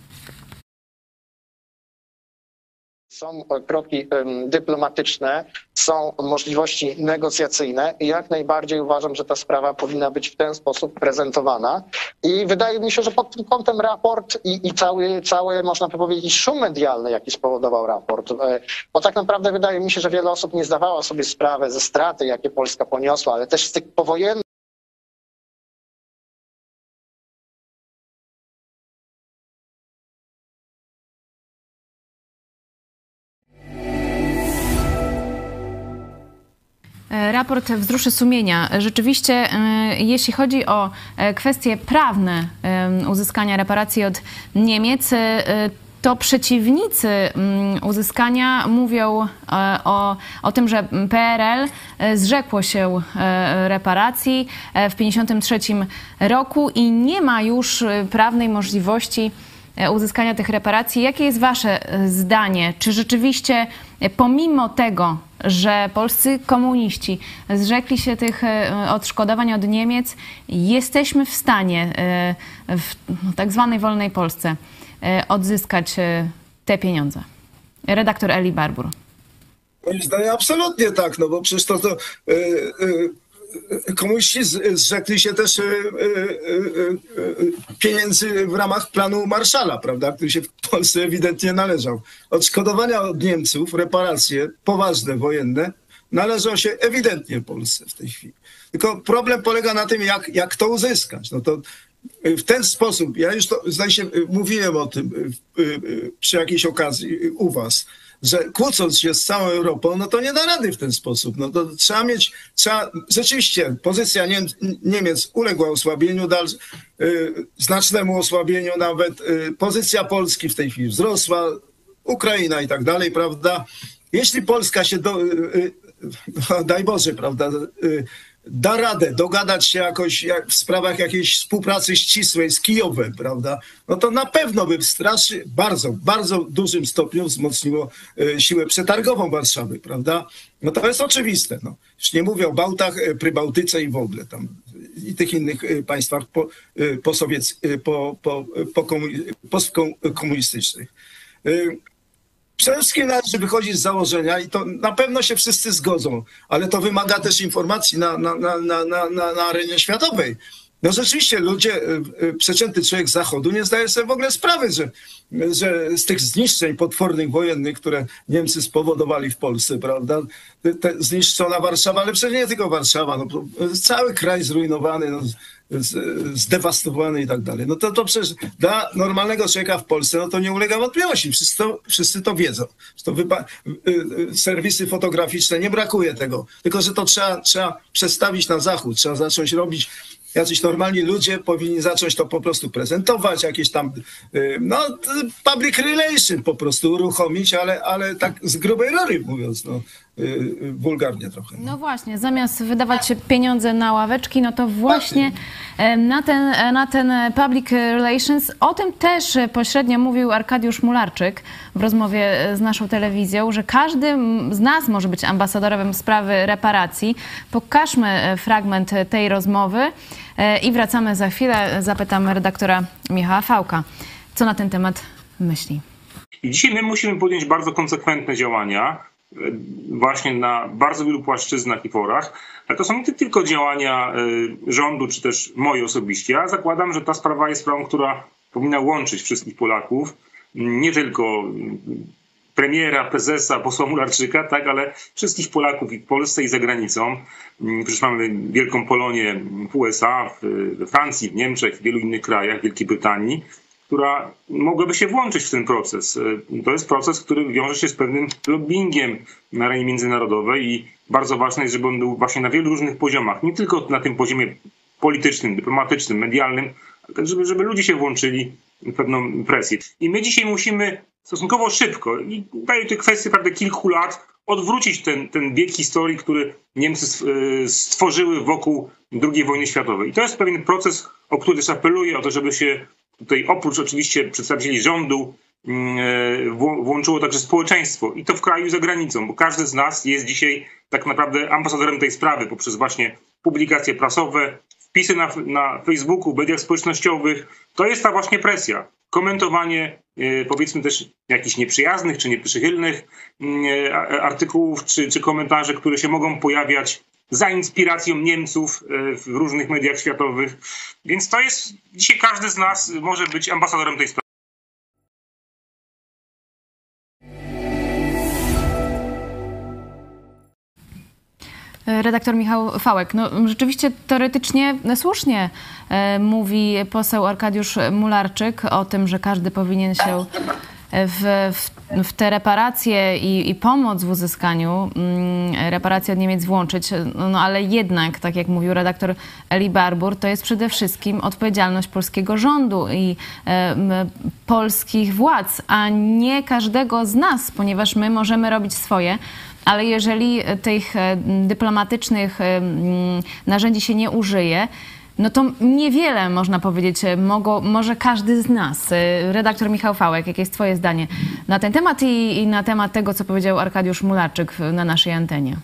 Są kroki dyplomatyczne, są możliwości negocjacyjne i jak najbardziej uważam, że ta sprawa powinna być w ten sposób prezentowana. I wydaje mi się, że pod tym kątem raport i, i cały, cały, można powiedzieć, szum medialny, jaki spowodował raport, bo tak naprawdę wydaje mi się, że wiele osób nie zdawała sobie sprawy ze straty, jakie Polska poniosła, ale też z tych powojennych Raport wzruszy sumienia. Rzeczywiście, jeśli chodzi o kwestie prawne uzyskania reparacji od Niemiec, to przeciwnicy uzyskania mówią o, o tym, że P R L zrzekło się reparacji w tysiąc dziewięćset pięćdziesiątym trzecim roku i nie ma już prawnej możliwości uzyskania tych reparacji. Jakie jest wasze zdanie? Czy rzeczywiście pomimo tego, że polscy komuniści zrzekli się tych odszkodowań od Niemiec, jesteśmy w stanie w tak zwanej wolnej Polsce odzyskać te pieniądze? Redaktor Eli Barbur. Moim zdaniem absolutnie tak, no bo przecież to, to yy, yy, komuniści zrzekli się też yy, yy, yy, pieniędzy w ramach planu Marszala, prawda, który się w Polsce ewidentnie należał. Odszkodowania od Niemców, reparacje poważne, wojenne, należą się ewidentnie Polsce w tej chwili. Tylko problem polega na tym, jak, jak to uzyskać. No to w ten sposób, ja już to, zdaje się, mówiłem o tym przy jakiejś okazji u was, że kłócąc się z całą Europą, no to nie da rady w ten sposób. No to trzeba mieć, trzeba, rzeczywiście pozycja Niem, Niemiec uległa osłabieniu, dal, y, znacznemu osłabieniu nawet. Y, pozycja Polski w tej chwili wzrosła, Ukraina i tak dalej, prawda? Jeśli Polska się, do, y, y, no, daj Boże, prawda, y, da radę dogadać się jakoś jak w sprawach jakiejś współpracy ścisłej z Kijowem, prawda, no to na pewno by w strasznie, bardzo, bardzo dużym stopniu wzmocniło y, siłę przetargową Warszawy, prawda. No to jest oczywiste. No. Już nie mówię o Bałtach, y, Prybałtyce i w ogóle tam i tych innych y, państwach po, y, po, sowiec, y, po, po, po komu- postkomunistycznych. Y, Przede wszystkim należy wychodzić z założenia i to na pewno się wszyscy zgodzą, ale to wymaga też informacji na, na, na, na, na, na arenie światowej. No rzeczywiście ludzie, przeciętny człowiek z Zachodu nie zdaje sobie w ogóle sprawy, że, że z tych zniszczeń potwornych wojennych, które Niemcy spowodowali w Polsce, prawda, te zniszczona Warszawa, ale przecież nie tylko Warszawa, no, cały kraj zrujnowany, no, zdewastowany i tak dalej. No to, to przecież dla normalnego człowieka w Polsce, no to nie ulega wątpliwości. Wszyscy to, wszyscy to wiedzą. To wypa- serwisy fotograficzne, nie brakuje tego. Tylko, że to trzeba, trzeba przestawić na zachód, trzeba zacząć robić. Jacyś normalni ludzie powinni zacząć to po prostu prezentować, jakieś tam, no, public relation po prostu uruchomić, ale, ale tak z grubej rury mówiąc, no, wulgarnie trochę. No. no właśnie, zamiast wydawać pieniądze na ławeczki, no to właśnie na ten, na ten public relations, o tym też pośrednio mówił Arkadiusz Mularczyk w rozmowie z naszą telewizją, że każdy z nas może być ambasadorem sprawy reparacji. Pokażmy fragment tej rozmowy i wracamy za chwilę. Zapytam redaktora Michała Fałka, co na ten temat myśli. I dzisiaj my musimy podjąć bardzo konsekwentne działania właśnie na bardzo wielu płaszczyznach i forach. Ale to są nie tylko działania rządu, czy też moje osobiście. Ja zakładam, że ta sprawa jest sprawą, która powinna łączyć wszystkich Polaków, nie tylko premiera, prezesa, posła Mularczyka, tak, ale wszystkich Polaków i w Polsce i za granicą. Przecież mamy wielką Polonię w U S A, we Francji, w Niemczech, w wielu innych krajach, w Wielkiej Brytanii, która mogłaby się włączyć w ten proces. To jest proces, który wiąże się z pewnym lobbyingiem na arenie międzynarodowej i bardzo ważne jest, żeby on był właśnie na wielu różnych poziomach. Nie tylko na tym poziomie politycznym, dyplomatycznym, medialnym, ale tak, żeby, żeby ludzie się włączyli w pewną presję. I my dzisiaj musimy stosunkowo szybko, i daje to kwestię prawda, kilku lat, odwrócić ten, ten bieg historii, który Niemcy stworzyły wokół drugiej wojny światowej. I to jest pewien proces, o który też apeluję, o to, żeby się tutaj oprócz oczywiście przedstawicieli rządu włączyło także społeczeństwo i to w kraju i za granicą, bo każdy z nas jest dzisiaj tak naprawdę ambasadorem tej sprawy poprzez właśnie publikacje prasowe, wpisy na, na Facebooku, mediach społecznościowych. To jest ta właśnie presja. Komentowanie powiedzmy też jakichś nieprzyjaznych czy nieprzychylnych artykułów czy, czy komentarzy, które się mogą pojawiać za inspiracją Niemców w różnych mediach światowych. Więc to jest, dzisiaj każdy z nas może być ambasadorem tej sprawy. Redaktor Michał Fałek. No, rzeczywiście teoretycznie słusznie e, mówi poseł Arkadiusz Mularczyk o tym, że każdy powinien się w, w, w te reparacje i, i pomoc w uzyskaniu mm, reparacji od Niemiec włączyć, no ale jednak, tak jak mówił redaktor Eli Barbur, to jest przede wszystkim odpowiedzialność polskiego rządu i e, polskich władz, a nie każdego z nas, ponieważ my możemy robić swoje. Ale jeżeli tych dyplomatycznych narzędzi się nie użyje, no to niewiele można powiedzieć, mogło, może każdy z nas. Redaktor Michał Fałek, jakie jest twoje zdanie na ten temat i, i na temat tego, co powiedział Arkadiusz Mularczyk na naszej antenie?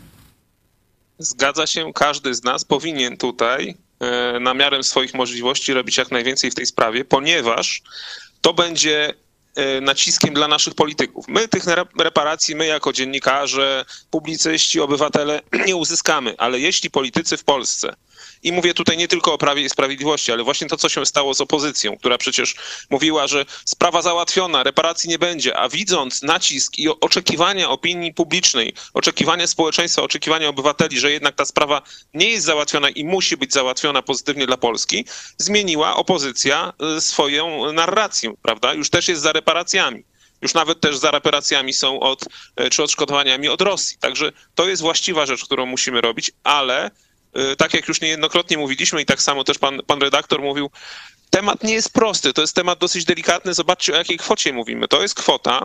Zgadza się, każdy z nas powinien tutaj na miarę swoich możliwości robić jak najwięcej w tej sprawie, ponieważ to będzie naciskiem dla naszych polityków. My tych reparacji, my jako dziennikarze, publicyści, obywatele nie uzyskamy, ale jeśli politycy w Polsce, i mówię tutaj nie tylko o Prawie i Sprawiedliwości, ale właśnie to, co się stało z opozycją, która przecież mówiła, że sprawa załatwiona, reparacji nie będzie, a widząc nacisk i oczekiwania opinii publicznej, oczekiwania społeczeństwa, oczekiwania obywateli, że jednak ta sprawa nie jest załatwiona i musi być załatwiona pozytywnie dla Polski, zmieniła opozycja swoją narrację, prawda? Już też jest za reparacjami. Już nawet też za reparacjami są od, czy odszkodowaniami od Rosji. Także to jest właściwa rzecz, którą musimy robić, ale tak jak już niejednokrotnie mówiliśmy i tak samo też pan, pan redaktor mówił, temat nie jest prosty, to jest temat dosyć delikatny. Zobaczcie, o jakiej kwocie mówimy. To jest kwota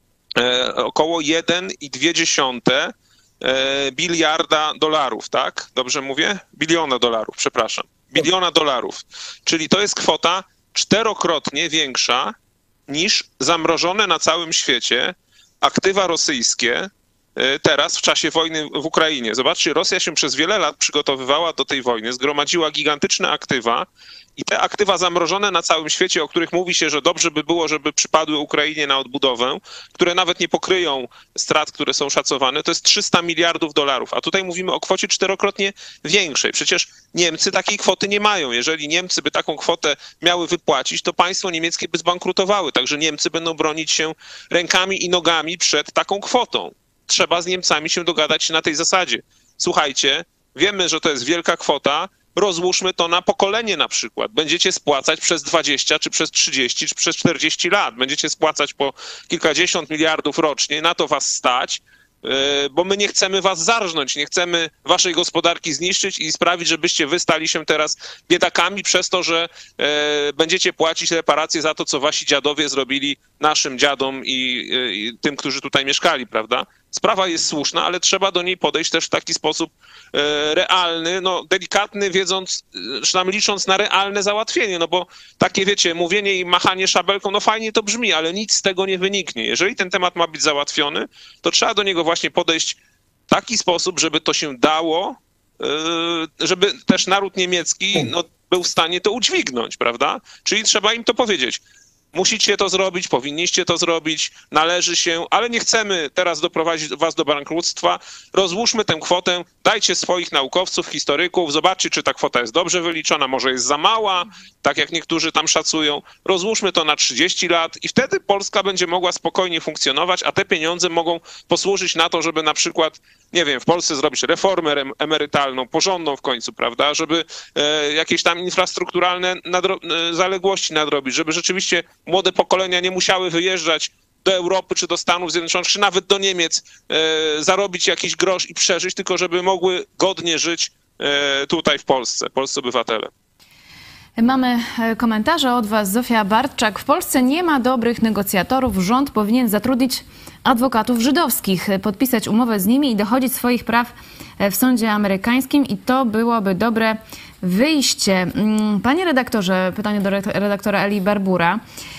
e, około jeden i dwie dziesiąte e, biliarda dolarów, tak? Dobrze mówię? Biliona dolarów, przepraszam. Biliona dolarów. Czyli to jest kwota czterokrotnie większa niż zamrożone na całym świecie aktywa rosyjskie teraz w czasie wojny w Ukrainie. Zobaczcie, Rosja się przez wiele lat przygotowywała do tej wojny, zgromadziła gigantyczne aktywa i te aktywa zamrożone na całym świecie, o których mówi się, że dobrze by było, żeby przypadły Ukrainie na odbudowę, które nawet nie pokryją strat, które są szacowane, to jest trzysta miliardów dolarów, a tutaj mówimy o kwocie czterokrotnie większej. Przecież Niemcy takiej kwoty nie mają. Jeżeli Niemcy by taką kwotę miały wypłacić, to państwo niemieckie by zbankrutowały, także Niemcy będą bronić się rękami i nogami przed taką kwotą. Trzeba z Niemcami się dogadać na tej zasadzie. Słuchajcie, wiemy, że to jest wielka kwota, rozłóżmy to na pokolenie na przykład. Będziecie spłacać przez dwadzieścia, czy przez trzydzieści, czy przez czterdzieści lat. Będziecie spłacać po kilkadziesiąt miliardów rocznie, na to was stać, bo my nie chcemy was zarżnąć, nie chcemy waszej gospodarki zniszczyć i sprawić, żebyście wy stali się teraz biedakami przez to, że będziecie płacić reparacje za to, co wasi dziadowie zrobili naszym dziadom i, i tym, którzy tutaj mieszkali, prawda? Sprawa jest słuszna, ale trzeba do niej podejść też w taki sposób e, realny, no delikatny, wiedząc, czy tam licząc na realne załatwienie, no bo takie, wiecie, mówienie i machanie szabelką, no fajnie to brzmi, ale nic z tego nie wyniknie. Jeżeli ten temat ma być załatwiony, to trzeba do niego właśnie podejść w taki sposób, żeby to się dało, e, żeby też naród niemiecki no, był w stanie to udźwignąć, prawda? Czyli trzeba im to powiedzieć. Musicie to zrobić, powinniście to zrobić, należy się, ale nie chcemy teraz doprowadzić was do bankructwa. Rozłóżmy tę kwotę, dajcie swoich naukowców, historyków, zobaczcie, czy ta kwota jest dobrze wyliczona, może jest za mała, tak jak niektórzy tam szacują. Rozłóżmy to na trzydzieści lat i wtedy Polska będzie mogła spokojnie funkcjonować, a te pieniądze mogą posłużyć na to, żeby na przykład, nie wiem, w Polsce zrobić reformę emerytalną, porządną w końcu, prawda, żeby e, jakieś tam infrastrukturalne nadro- e, zaległości nadrobić, żeby rzeczywiście młode pokolenia nie musiały wyjeżdżać do Europy, czy do Stanów Zjednoczonych, czy nawet do Niemiec, e, zarobić jakiś grosz i przeżyć, tylko żeby mogły godnie żyć e, tutaj w Polsce, polscy obywatele. Mamy komentarze od was. Zofia Bartczak. W Polsce nie ma dobrych negocjatorów. Rząd powinien zatrudnić adwokatów żydowskich, podpisać umowę z nimi i dochodzić swoich praw w sądzie amerykańskim i to byłoby dobre wyjście. Panie redaktorze, pytanie do redaktora Eli Barbura.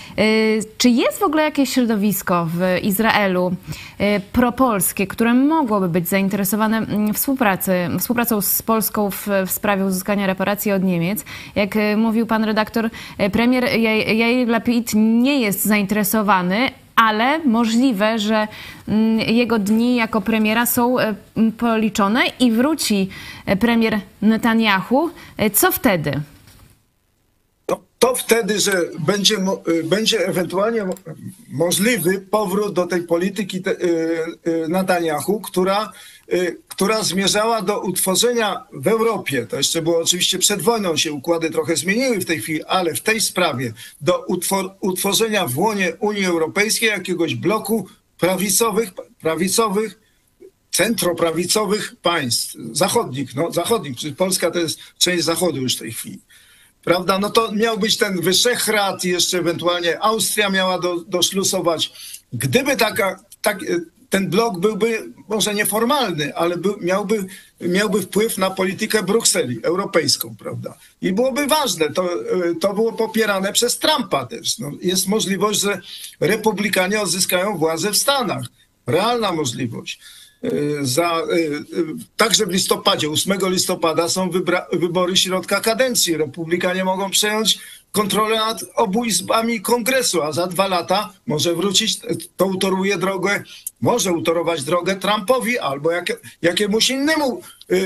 Czy jest w ogóle jakieś środowisko w Izraelu propolskie, które mogłoby być zainteresowane współpracy, współpracą z Polską w, w sprawie uzyskania reparacji od Niemiec? Jak mówił pan redaktor, premier Jair Lapid nie jest zainteresowany, ale możliwe, że jego dni jako premiera są policzone i wróci premier Netanyahu. Co wtedy? to wtedy, że będzie, będzie ewentualnie możliwy powrót do tej polityki Netanyahu, która, która zmierzała do utworzenia w Europie, to jeszcze było oczywiście przed wojną, się układy trochę zmieniły w tej chwili, ale w tej sprawie do utwor, utworzenia w łonie Unii Europejskiej jakiegoś bloku prawicowych, prawicowych centroprawicowych państw, zachodnich, no zachodnich, czyli Polska to jest część Zachodu już w tej chwili. Prawda? No to miał być ten Wyszehrad i jeszcze ewentualnie Austria miała do, doszlusować. Gdyby taka, tak, ten blok byłby może nieformalny, ale był, miałby, miałby wpływ na politykę Brukseli europejską, prawda? I byłoby ważne, to, to było popierane przez Trumpa też. No, jest możliwość, że republikanie odzyskają władzę w Stanach. Realna możliwość. Za, także w listopadzie, ósmego listopada są wybra, wybory środka kadencji. Republikanie mogą przejąć kontrolę nad obu izbami kongresu, a za dwa lata może wrócić, to utoruje drogę, może utorować drogę Trumpowi albo jak, jakiemuś innemu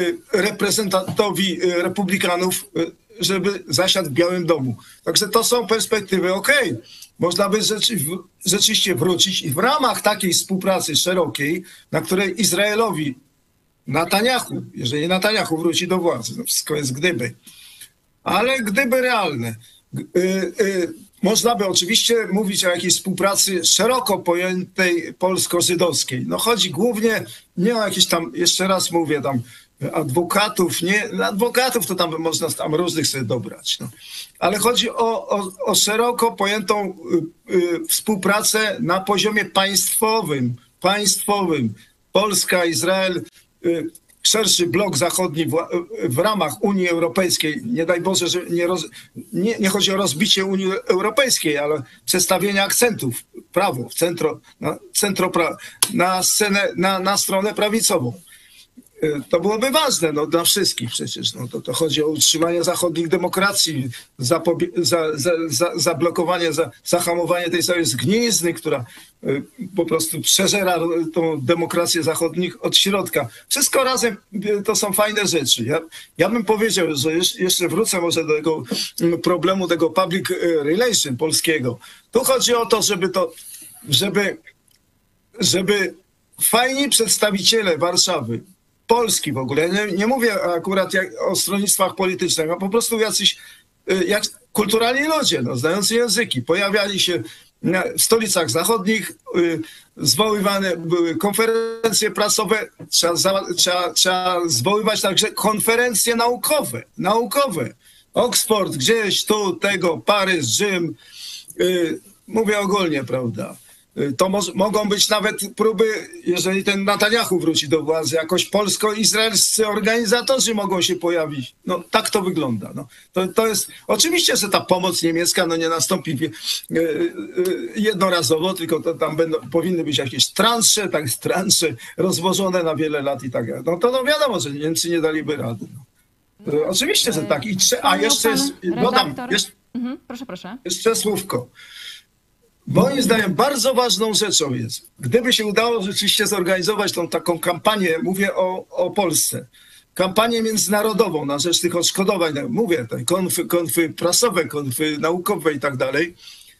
reprezentantowi republikanów, żeby zasiadł w Białym Domu. Także to są perspektywy, okej. Okay. Można by rzeczy, rzeczywiście wrócić i w ramach takiej współpracy szerokiej, na której Izraelowi, Netanyahu, jeżeli Netanyahu wróci do władzy, no wszystko jest gdyby, ale gdyby realne, y, y, można by oczywiście mówić o jakiejś współpracy szeroko pojętej polsko-żydowskiej. No chodzi głównie nie o jakieś tam, jeszcze raz mówię, tam adwokatów, nie, adwokatów to tam można tam różnych sobie dobrać. No. Ale chodzi o, o, o szeroko pojętą y, y, współpracę na poziomie państwowym, państwowym. Polska, Izrael, y, szerszy blok zachodni w, w ramach Unii Europejskiej. Nie daj Boże, że nie, roz, nie, nie chodzi o rozbicie Unii Europejskiej, ale przestawienie akcentów, prawo, w centro, na, centro pra, na, scenę, na, na stronę prawicową. To byłoby ważne no, dla wszystkich przecież. No, to, to chodzi o utrzymanie zachodnich demokracji, zapobie- za, za, za, zablokowanie, za, zahamowanie tej całej zgnilizny, która y, po prostu przeżera tą demokrację zachodnich od środka. Wszystko razem y, to są fajne rzeczy. Ja, ja bym powiedział, że jeszcze, jeszcze wrócę może do tego y, problemu tego public relation polskiego. Tu chodzi o to, żeby to, żeby, żeby fajni przedstawiciele Warszawy, Polski w ogóle, nie, nie mówię akurat jak, o stronnictwach politycznych, a po prostu jacyś jak, kulturalni ludzie, no, znający języki, pojawiali się na, w stolicach zachodnich, y, zwoływane były konferencje prasowe, trzeba, za, trzeba, trzeba zwoływać także konferencje naukowe, naukowe. Oxford, gdzieś tu, tego, Paryż, Rzym, y, mówię ogólnie, prawda. To mo- mogą być nawet próby, jeżeli ten Netanyahu wróci do władzy, jakoś polsko-izraelscy organizatorzy mogą się pojawić. No tak to wygląda. No, to, to jest, oczywiście, że ta pomoc niemiecka no, nie nastąpi yy, yy, jednorazowo, tylko to tam będą, powinny być jakieś transze, tak, transze rozłożone na wiele lat i tak dalej. No to no, wiadomo, że Niemcy nie daliby rady. No. Yy, oczywiście, że tak. I trze- a jeszcze jest, dodam, jeszcze, mhm, proszę, proszę. Jeszcze słówko. Moim zdaniem bardzo ważną rzeczą jest, gdyby się udało rzeczywiście zorganizować tą taką kampanię, mówię o, o Polsce, kampanię międzynarodową na rzecz tych odszkodowań, mówię, te konfy, konfy prasowe, konfy naukowe i tak dalej.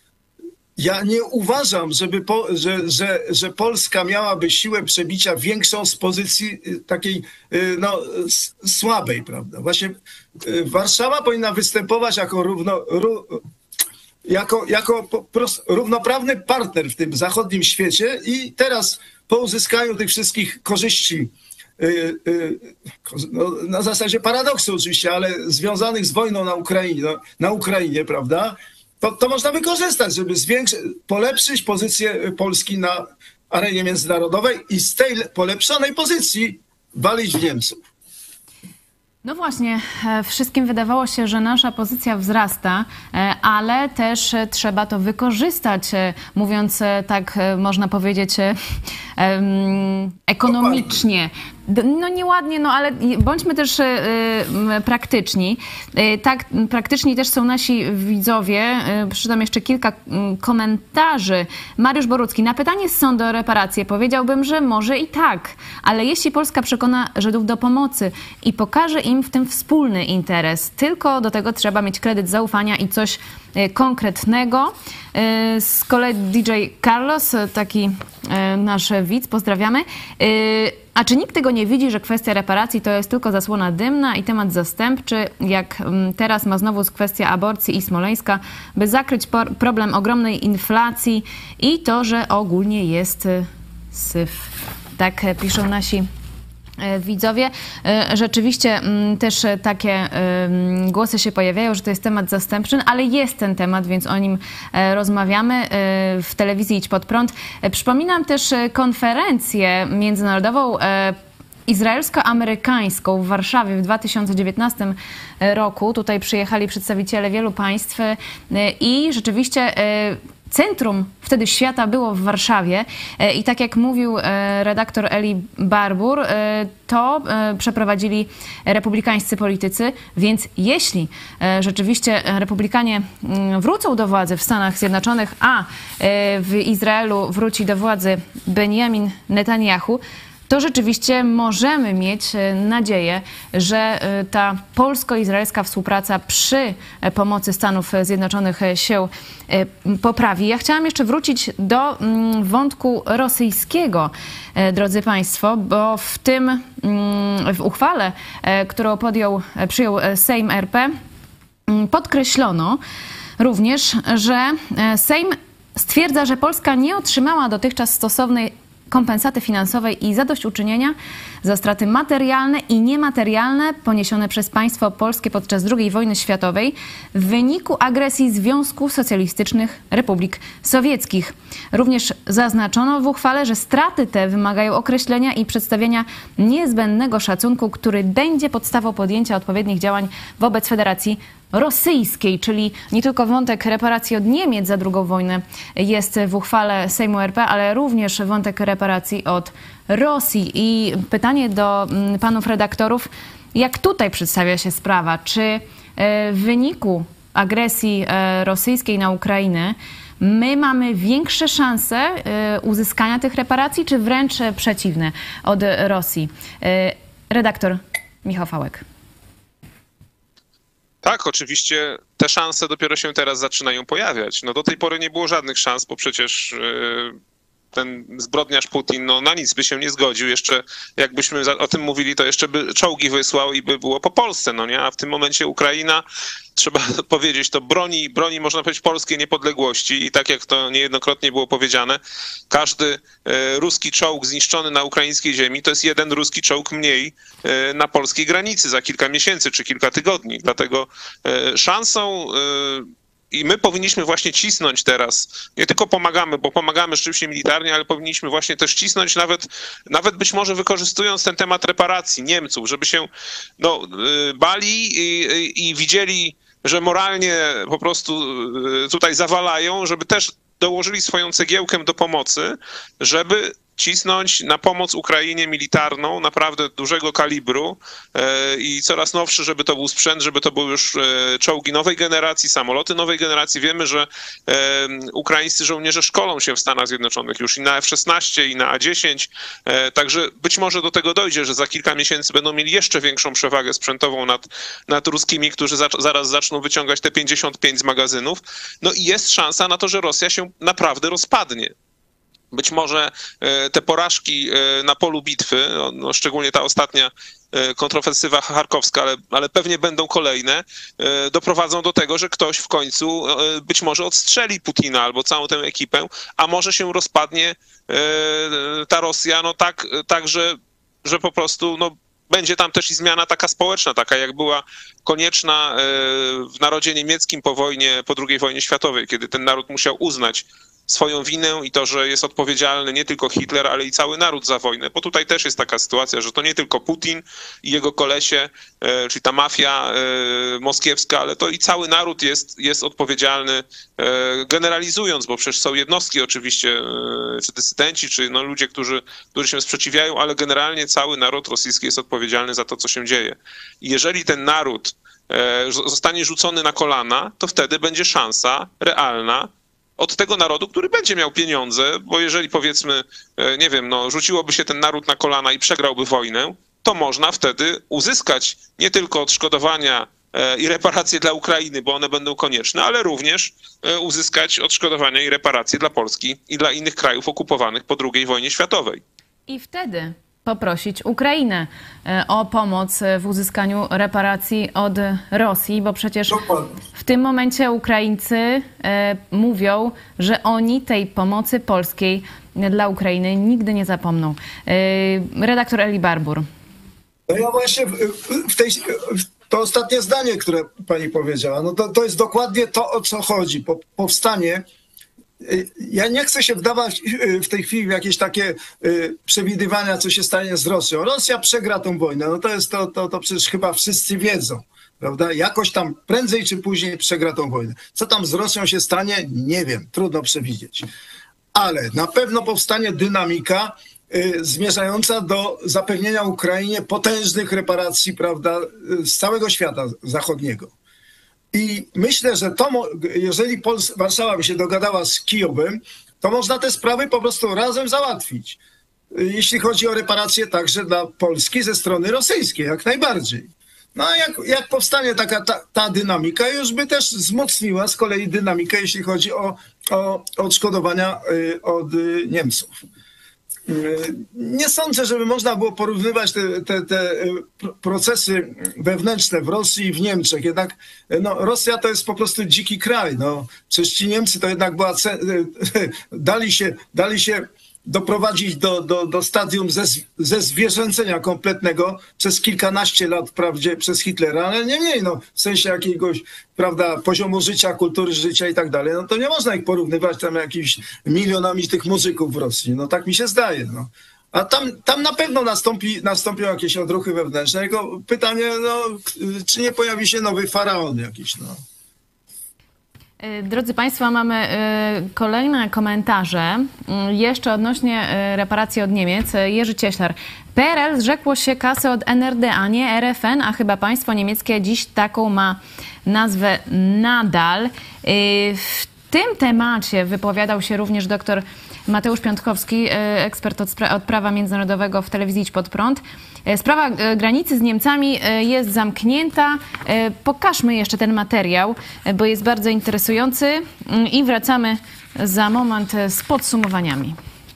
Ja nie uważam, żeby po, że, że, że Polska miałaby siłę przebicia większą z pozycji takiej no, słabej, prawda? Właśnie Warszawa powinna występować jako równo... Ró, Jako, jako po prostu równoprawny partner w tym zachodnim świecie i teraz po uzyskaniu tych wszystkich korzyści, yy, yy, no, na zasadzie paradoksu oczywiście, ale związanych z wojną na Ukrainie, no, na Ukrainie, prawda, to, to można wykorzystać, żeby zwiększyć, polepszyć pozycję Polski na arenie międzynarodowej i z tej polepszonej pozycji walić w Niemców. No właśnie, wszystkim wydawało się, że nasza pozycja wzrasta, ale też trzeba to wykorzystać, mówiąc tak, można powiedzieć, ekonomicznie. No nieładnie, no ale bądźmy też y, y, praktyczni. Y, tak, praktyczni też są nasi widzowie. Y, przeczytam jeszcze kilka y, komentarzy. Mariusz Borucki. Na pytanie z sądu o reparacje powiedziałbym, że może i tak, ale jeśli Polska przekona Żydów do pomocy i pokaże im w tym wspólny interes, tylko do tego trzeba mieć kredyt zaufania i coś y, konkretnego. Y, z kolei D J Carlos, taki y, nasz widz, pozdrawiamy. Y, A czy nikt tego nie widzi, że kwestia reparacji to jest tylko zasłona dymna i temat zastępczy, jak teraz ma znowu kwestia aborcji i Smoleńska, by zakryć problem ogromnej inflacji i to, że ogólnie jest syf. Tak piszą nasi widzowie. Rzeczywiście też takie głosy się pojawiają, że to jest temat zastępczy, ale jest ten temat, więc o nim rozmawiamy w telewizji Idź Pod Prąd. Przypominam też konferencję międzynarodową izraelsko-amerykańską w Warszawie w dwa tysiące dziewiętnastym roku. Tutaj przyjechali przedstawiciele wielu państw i rzeczywiście centrum wtedy świata było w Warszawie i tak jak mówił redaktor Eli Barbur, to przeprowadzili republikańscy politycy, więc jeśli rzeczywiście republikanie wrócą do władzy w Stanach Zjednoczonych, a w Izraelu wróci do władzy Benjamin Netanyahu, to rzeczywiście możemy mieć nadzieję, że ta polsko-izraelska współpraca przy pomocy Stanów Zjednoczonych się poprawi. Ja chciałam jeszcze wrócić do wątku rosyjskiego, drodzy Państwo, bo w tym, w uchwale, którą podjął, przyjął Sejm R P, podkreślono również, że Sejm stwierdza, że Polska nie otrzymała dotychczas stosownej kompensaty finansowej i zadośćuczynienia za straty materialne i niematerialne poniesione przez państwo polskie podczas drugiej wojny światowej w wyniku agresji Związku Socjalistycznych Republik Sowieckich. Również zaznaczono w uchwale, że straty te wymagają określenia i przedstawienia niezbędnego szacunku, który będzie podstawą podjęcia odpowiednich działań wobec Federacji Rosyjskiej, czyli nie tylko wątek reparacji od Niemiec za drugą wojnę jest w uchwale Sejmu R P, ale również wątek reparacji od Rosji. I pytanie do panów redaktorów, jak tutaj przedstawia się sprawa? Czy w wyniku agresji rosyjskiej na Ukrainę my mamy większe szanse uzyskania tych reparacji, czy wręcz przeciwne od Rosji? Redaktor Michał Fałek. Tak, oczywiście te szanse dopiero się teraz zaczynają pojawiać. No do tej pory nie było żadnych szans, bo przecież ten zbrodniarz Putin no, na nic by się nie zgodził. Jeszcze jakbyśmy o tym mówili, to jeszcze by czołgi wysłał i by było po Polsce, no nie? A w tym momencie Ukraina, trzeba powiedzieć, to broni, broni można powiedzieć polskiej niepodległości i tak jak to niejednokrotnie było powiedziane, każdy ruski czołg zniszczony na ukraińskiej ziemi to jest jeden ruski czołg mniej na polskiej granicy za kilka miesięcy czy kilka tygodni. Dlatego szansą i my powinniśmy właśnie cisnąć teraz, nie tylko pomagamy, bo pomagamy rzeczywiście militarnie, ale powinniśmy właśnie też cisnąć nawet, nawet być może wykorzystując ten temat reparacji Niemców, żeby się no, bali i, i widzieli, że moralnie po prostu tutaj zawalają, żeby też dołożyli swoją cegiełkę do pomocy, żeby cisnąć na pomoc Ukrainie militarną, naprawdę dużego kalibru i coraz nowszy, żeby to był sprzęt, żeby to były już czołgi nowej generacji, samoloty nowej generacji. Wiemy, że ukraińscy żołnierze szkolą się w Stanach Zjednoczonych już i na F szesnaście, i na A dziesięć, także być może do tego dojdzie, że za kilka miesięcy będą mieli jeszcze większą przewagę sprzętową nad, nad ruskimi, którzy za, zaraz zaczną wyciągać te pięćdziesiąt pięć z magazynów. No i jest szansa na to, że Rosja się naprawdę rozpadnie. Być może te porażki na polu bitwy, no szczególnie ta ostatnia kontrofensywa charkowska, ale, ale pewnie będą kolejne, doprowadzą do tego, że ktoś w końcu być może odstrzeli Putina albo całą tę ekipę, a może się rozpadnie ta Rosja no tak, tak że, że po prostu no, będzie tam też i zmiana taka społeczna, taka jak była konieczna w narodzie niemieckim po wojnie, po drugiej wojnie światowej, kiedy ten naród musiał uznać swoją winę i to, że jest odpowiedzialny nie tylko Hitler, ale i cały naród za wojnę, bo tutaj też jest taka sytuacja, że to nie tylko Putin i jego kolesie, czyli ta mafia moskiewska, ale to i cały naród jest, jest odpowiedzialny, generalizując, bo przecież są jednostki oczywiście, czy dysydenci, czy no ludzie, którzy, którzy się sprzeciwiają, ale generalnie cały naród rosyjski jest odpowiedzialny za to, co się dzieje. I jeżeli ten naród zostanie rzucony na kolana, to wtedy będzie szansa realna od tego narodu, który będzie miał pieniądze, bo jeżeli powiedzmy, nie wiem, no rzuciłoby się ten naród na kolana i przegrałby wojnę, to można wtedy uzyskać nie tylko odszkodowania i reparacje dla Ukrainy, bo one będą konieczne, ale również uzyskać odszkodowania i reparacje dla Polski i dla innych krajów okupowanych po drugiej wojnie światowej. I wtedy poprosić Ukrainę o pomoc w uzyskaniu reparacji od Rosji, bo przecież w tym momencie Ukraińcy mówią, że oni tej pomocy polskiej dla Ukrainy nigdy nie zapomną. Redaktor Eli Barbur. No ja właśnie w, w tej, to ostatnie zdanie, które pani powiedziała, no to, to jest dokładnie to, o co chodzi. Po, powstanie. Ja nie chcę się wdawać w tej chwili w jakieś takie przewidywania, co się stanie z Rosją. Rosja przegra tą wojnę, no to jest to, to, to przecież chyba wszyscy wiedzą, prawda? Jakoś tam prędzej czy później przegra tą wojnę. Co tam z Rosją się stanie? Nie wiem, trudno przewidzieć. Ale na pewno powstanie dynamika zmierzająca do zapewnienia Ukrainie potężnych reparacji, prawda, z całego świata zachodniego. I myślę, że to, jeżeli Pols- Warszawa by się dogadała z Kijowem, to można te sprawy po prostu razem załatwić. Jeśli chodzi o reparacje także dla Polski ze strony rosyjskiej, jak najbardziej. No a jak, jak powstanie taka ta, ta dynamika, już by też wzmocniła z kolei dynamikę, jeśli chodzi o, o odszkodowania od Niemców. Nie sądzę, żeby można było porównywać te, te, te procesy wewnętrzne w Rosji i w Niemczech. Jednak no, Rosja to jest po prostu dziki kraj. No. Przecież ci Niemcy to jednak była... dali się, dali się doprowadzić do, do, do stadium ze, ze zwierzęcenia kompletnego przez kilkanaście lat wprawdzie przez Hitlera, ale nie mniej, no, w sensie jakiegoś, prawda, poziomu życia, kultury życia i tak dalej, no to nie można ich porównywać tam jakimiś milionami tych muzyków w Rosji, no tak mi się zdaje, no. A tam, tam na pewno nastąpi, nastąpią jakieś odruchy wewnętrzne, tylko pytanie, no, czy nie pojawi się nowy faraon jakiś, no. Drodzy Państwo, mamy kolejne komentarze. Jeszcze odnośnie reparacji od Niemiec. Jerzy Cieślar. P R L zrzekło się kasy od N R D, a nie R F N, a chyba państwo niemieckie dziś taką ma nazwę nadal. W tym temacie wypowiadał się również dr Mateusz Piątkowski, ekspert od, od prawa międzynarodowego w telewizji Idź Pod Prąd. Sprawa granicy z Niemcami jest zamknięta. Pokażmy jeszcze ten materiał, bo jest bardzo interesujący i wracamy za moment z podsumowaniami.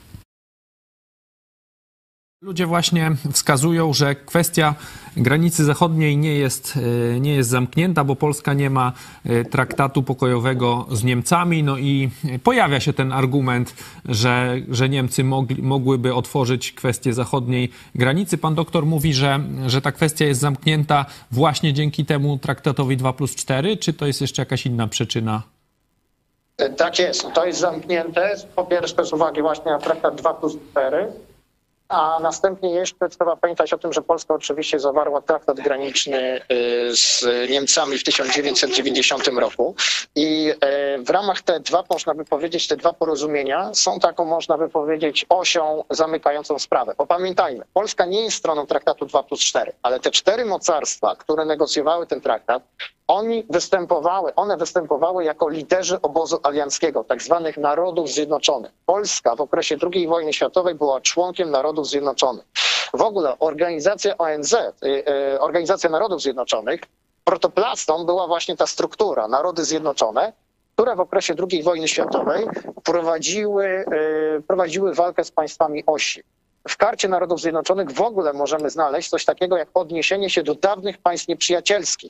Ludzie właśnie wskazują, że kwestia granicy zachodniej nie jest, nie jest zamknięta, bo Polska nie ma traktatu pokojowego z Niemcami. No i pojawia się ten argument, że, że Niemcy mogli, mogłyby otworzyć kwestię zachodniej granicy. Pan doktor mówi, że, że ta kwestia jest zamknięta właśnie dzięki temu traktatowi dwa plus cztery, czy to jest jeszcze jakaś inna przyczyna? Tak jest, to jest zamknięte. Po pierwsze z uwagi właśnie na traktat dwa plus cztery. A następnie jeszcze trzeba pamiętać o tym, że Polska oczywiście zawarła traktat graniczny z Niemcami w tysiąc dziewięćset dziewięćdziesiątym roku i w ramach te dwa, można by powiedzieć, te dwa porozumienia są taką, można by powiedzieć, osią zamykającą sprawę. Bo pamiętajmy, Polska nie jest stroną traktatu dwa plus cztery, ale te cztery mocarstwa, które negocjowały ten traktat, Oni występowały, one występowały jako liderzy obozu alianckiego, tak zwanych Narodów Zjednoczonych. Polska w okresie drugiej wojny światowej była członkiem Narodów Zjednoczonych. W ogóle organizacja O N Z, Organizacja Narodów Zjednoczonych, protoplastą była właśnie ta struktura, Narody Zjednoczone, które w okresie drugiej wojny światowej prowadziły, prowadziły walkę z państwami osi. W Karcie Narodów Zjednoczonych w ogóle możemy znaleźć coś takiego jak odniesienie się do dawnych państw nieprzyjacielskich.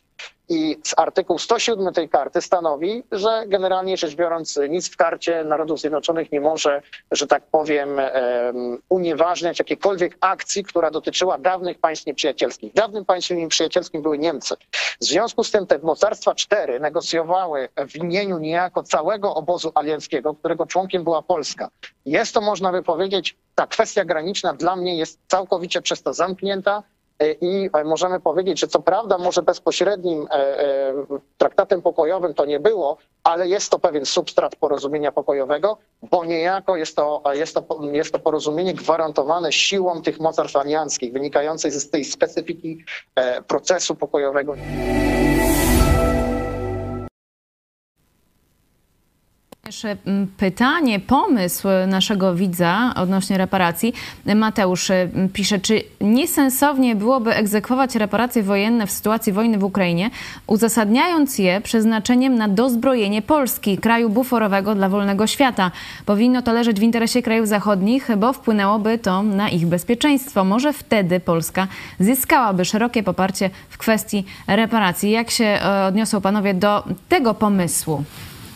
I artykuł sto siedem tej karty stanowi, że generalnie rzecz biorąc nic w karcie Narodów Zjednoczonych nie może, że tak powiem, unieważniać jakiejkolwiek akcji, która dotyczyła dawnych państw nieprzyjacielskich. Dawnym państwem nieprzyjacielskim były Niemcy. W związku z tym te mocarstwa cztery negocjowały w imieniu niejako całego obozu alianckiego, którego członkiem była Polska. Jest to, można by powiedzieć, ta kwestia graniczna dla mnie jest całkowicie przez to zamknięta. I możemy powiedzieć, że co prawda może bezpośrednim traktatem pokojowym to nie było, ale jest to pewien substrat porozumienia pokojowego, bo niejako jest to, jest to, jest to porozumienie gwarantowane siłą tych mocarstw alianckich, wynikającej z tej specyfiki procesu pokojowego. Pytanie, pomysł naszego widza odnośnie reparacji. Mateusz pisze, czy niesensownie byłoby egzekwować reparacje wojenne w sytuacji wojny w Ukrainie, uzasadniając je przeznaczeniem na dozbrojenie Polski, kraju buforowego dla wolnego świata. Powinno to leżeć w interesie krajów zachodnich, bo wpłynęłoby to na ich bezpieczeństwo. Może wtedy Polska zyskałaby szerokie poparcie w kwestii reparacji. Jak się odniosą panowie do tego pomysłu?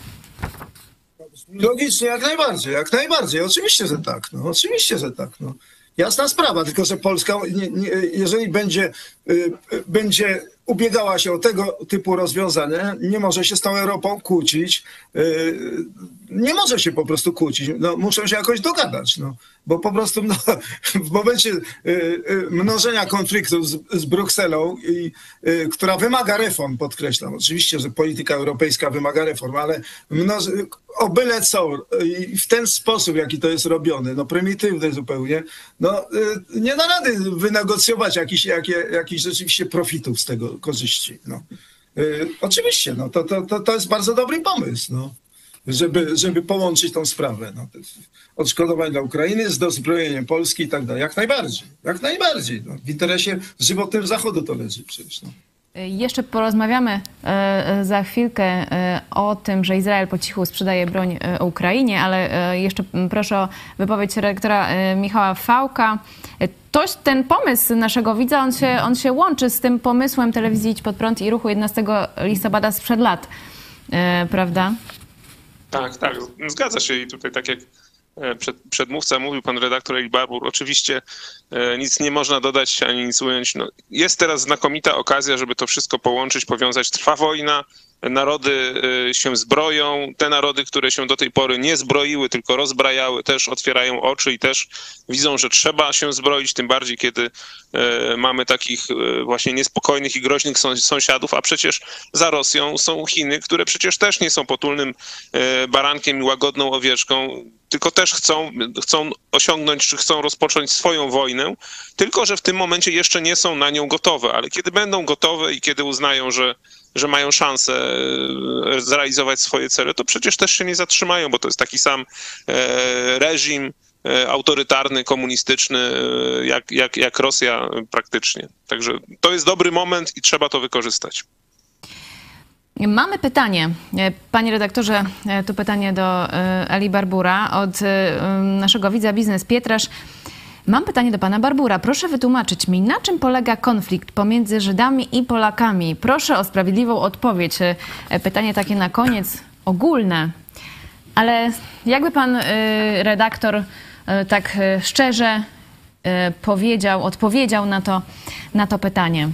Logicznie, jak najbardziej, jak najbardziej. Oczywiście, że tak. No, oczywiście, że tak. No. Jasna sprawa, tylko że Polska, nie, nie, jeżeli będzie, y, będzie ubiegała się o tego typu rozwiązania, nie może się z tą Europą kłócić. Y, nie może się po prostu kłócić. No, muszą się jakoś dogadać. No. Bo po prostu no, w momencie y, y, mnożenia konfliktów z, z Brukselą, i, y, która wymaga reform, podkreślam. Oczywiście, że polityka europejska wymaga reform, ale mnoż, o byle co i w ten sposób, jaki to jest robione, no prymitywny zupełnie, no y, nie da rady wynegocjować jakichś jakie, jakich rzeczywiście profitów z tego, korzyści. No. Y, oczywiście, no, to, to, to, to jest bardzo dobry pomysł. No. Żeby, żeby połączyć tą sprawę. No, odszkodowań dla Ukrainy z dozbrojeniem Polski i tak dalej. Jak najbardziej. Jak najbardziej. No, w interesie żywotnym Zachodu to leży przecież. No. Jeszcze porozmawiamy za chwilkę o tym, że Izrael po cichu sprzedaje broń Ukrainie, ale jeszcze proszę o wypowiedź redaktora Michała Fałka. Toś ten pomysł naszego widza, on się, on się łączy z tym pomysłem telewizji Idź Pod Prąd i ruchu jedenastego listopada sprzed lat, prawda? Tak, tak, zgadza się i tutaj tak jak przed, przedmówca mówił, pan redaktor Eli Barbur, oczywiście nic nie można dodać ani nic ująć. No, jest teraz znakomita okazja, żeby to wszystko połączyć, powiązać. Trwa wojna, narody się zbroją, te narody, które się do tej pory nie zbroiły, tylko rozbrajały, też otwierają oczy i też widzą, że trzeba się zbroić, tym bardziej kiedy mamy takich właśnie niespokojnych i groźnych sąsiadów, a przecież za Rosją są Chiny, które przecież też nie są potulnym barankiem i łagodną owieczką, tylko też chcą, chcą osiągnąć, czy chcą rozpocząć swoją wojnę, tylko że w tym momencie jeszcze nie są na nią gotowe, ale kiedy będą gotowe i kiedy uznają, że że mają szansę zrealizować swoje cele, to przecież też się nie zatrzymają, bo to jest taki sam reżim autorytarny, komunistyczny, jak, jak, jak Rosja praktycznie. Także to jest dobry moment i trzeba to wykorzystać. Mamy pytanie. Panie redaktorze, tu pytanie do Eli Barbura od naszego widza Biznes Pietrasz. Mam pytanie do pana Barbura. Proszę wytłumaczyć mi, na czym polega konflikt pomiędzy Żydami i Polakami? Proszę o sprawiedliwą odpowiedź. Pytanie takie na koniec, ogólne. Ale jakby pan redaktor tak szczerze powiedział, odpowiedział na to, na to pytanie?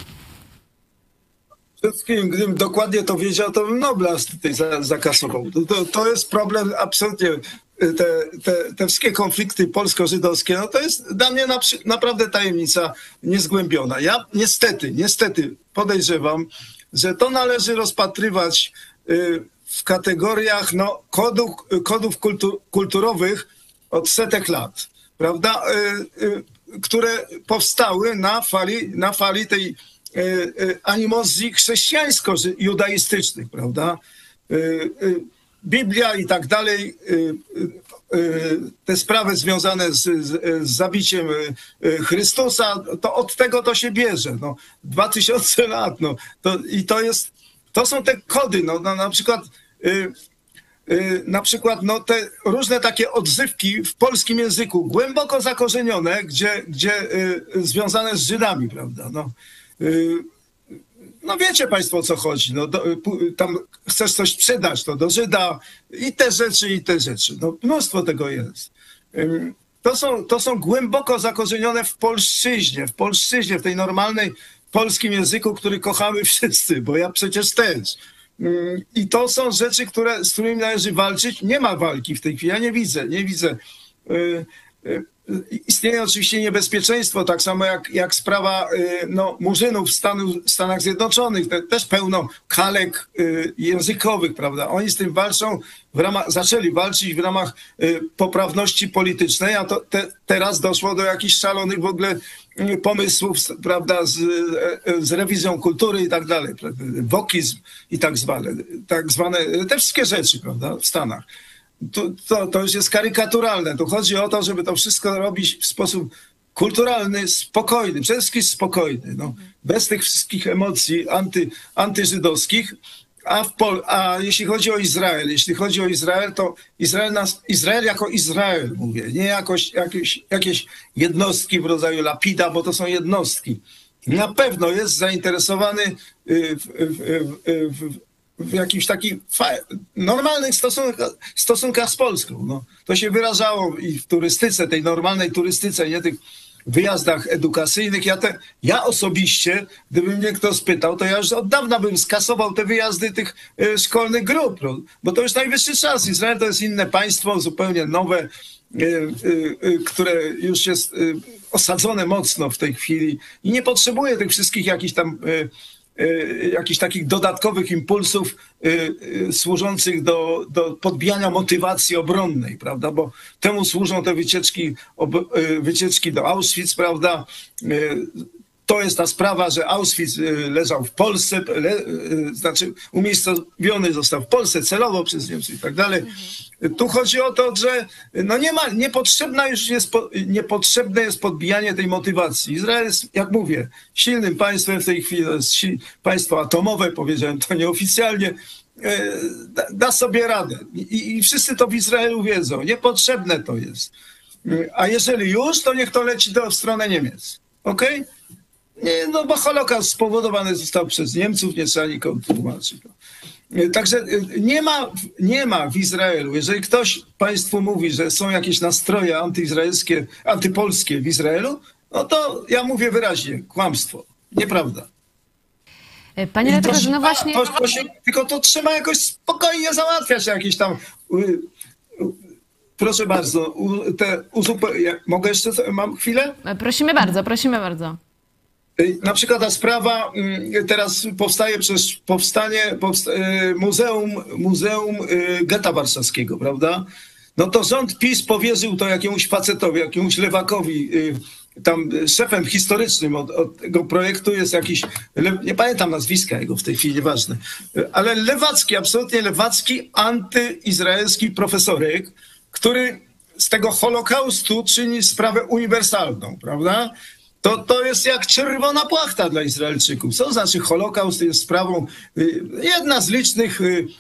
Wszystkim, gdybym dokładnie to wiedział, to bym Nobla tutaj zakasował. To, to jest problem absolutnie. Te, te, te wszystkie konflikty polsko-żydowskie, no to jest dla mnie na, naprawdę tajemnica niezgłębiona. Ja niestety, niestety podejrzewam, że to należy rozpatrywać y, w kategoriach no, kodów, kodów kultu, kulturowych od setek lat, prawda? Y, y, które powstały na fali, na fali tej y, y, animozji chrześcijańsko-judaistycznych, prawda? Y, y, Biblia i tak dalej, te sprawy związane z, z, z zabiciem Chrystusa, to od tego to się bierze. No, dwa tysiące lat. No, to, I to jest, to są te kody. No, no, na przykład, na przykład no, te różne takie odzywki w polskim języku, głęboko zakorzenione, gdzie, gdzie związane z Żydami, prawda? No, no wiecie państwo, o co chodzi. No, do, tam chcesz coś sprzedać, to do Żyda i te rzeczy, i te rzeczy. No, mnóstwo tego jest. To są, to są głęboko zakorzenione w polszczyźnie, w polszczyźnie, w tej normalnej polskim języku, który kochamy wszyscy, bo ja przecież też. I to są rzeczy, które, z którymi należy walczyć. Nie ma walki w tej chwili, ja nie widzę, nie widzę. Istnieje oczywiście niebezpieczeństwo, tak samo jak, jak sprawa no, murzynów w Stanu, Stanach Zjednoczonych, te, też pełno kalek językowych, prawda? Oni z tym walczą, w ramach, zaczęli walczyć w ramach poprawności politycznej, a to te, teraz doszło do jakichś szalonych w ogóle pomysłów, prawda, z, z rewizją kultury i tak dalej, wokizm i tak zwane, tak zwane, te wszystkie rzeczy, prawda, w Stanach. To, to, to już jest karykaturalne. Tu chodzi o to, żeby to wszystko robić w sposób kulturalny, spokojny, przede wszystkim spokojny, no, bez tych wszystkich emocji anty, antyżydowskich. A, w Pol- a jeśli chodzi o Izrael, jeśli chodzi o Izrael, to Izrael, nas, Izrael jako Izrael, mówię, nie jakoś, jakieś, jakieś jednostki w rodzaju Lapida, bo to są jednostki. Na pewno jest zainteresowany w, w, w, w w jakichś takich normalnych stosunkach, stosunkach z Polską. No, to się wyrażało i w turystyce, tej normalnej turystyce, nie tych wyjazdach edukacyjnych. Ja, te, ja osobiście, gdyby mnie kto spytał, to ja już od dawna bym skasował te wyjazdy tych y, szkolnych grup, no, bo to już najwyższy czas. Izrael to jest inne państwo, zupełnie nowe, y, y, y, które już jest y, osadzone mocno w tej chwili i nie potrzebuje tych wszystkich jakichś tam y, jakichś takich dodatkowych impulsów y, y, służących do, do podbijania motywacji obronnej, prawda, bo temu służą te wycieczki, ob, y, wycieczki do Auschwitz, prawda. Y, to jest ta sprawa, że Auschwitz leżał w Polsce, le, y, znaczy umiejscowiony został w Polsce celowo przez Niemców i tak dalej. Tu chodzi o to, że no nie ma, niepotrzebna już jest, niepotrzebne jest podbijanie tej motywacji. Izrael jest, jak mówię, silnym państwem w tej chwili, to jest si- państwo atomowe, powiedziałem to nieoficjalnie, da, da sobie radę. I, I wszyscy to w Izraelu wiedzą. Niepotrzebne to jest. A jeżeli już, to niech to leci do, w stronę Niemiec. Okej? Okay? Nie, no bo Holokaust spowodowany został przez Niemców, nie trzeba nikomu tłumaczyć. Także nie ma, nie ma w Izraelu, jeżeli ktoś państwu mówi, że są jakieś nastroje antyizraelskie, antypolskie w Izraelu, no to ja mówię wyraźnie, kłamstwo, nieprawda. Panie redaktorze, no właśnie... To, to się, tylko to trzeba jakoś spokojnie załatwiać, jakieś tam... Proszę bardzo, te uzupełnienia. Mogę jeszcze, mam chwilę? Prosimy bardzo, prosimy bardzo. Na przykład ta sprawa teraz powstaje przez powstanie powsta muzeum, muzeum Getta Warszawskiego, prawda? No to rząd PiS powierzył to jakiemuś facetowi, jakiemuś lewakowi, tam szefem historycznym od, od tego projektu jest jakiś, nie pamiętam nazwiska jego w tej chwili, nieważne, ale lewacki, absolutnie lewacki, antyizraelski profesorek, który z tego Holokaustu czyni sprawę uniwersalną, prawda? To, to jest jak czerwona płachta dla Izraelczyków. Co znaczy Holokaust jest sprawą, jedna z licznych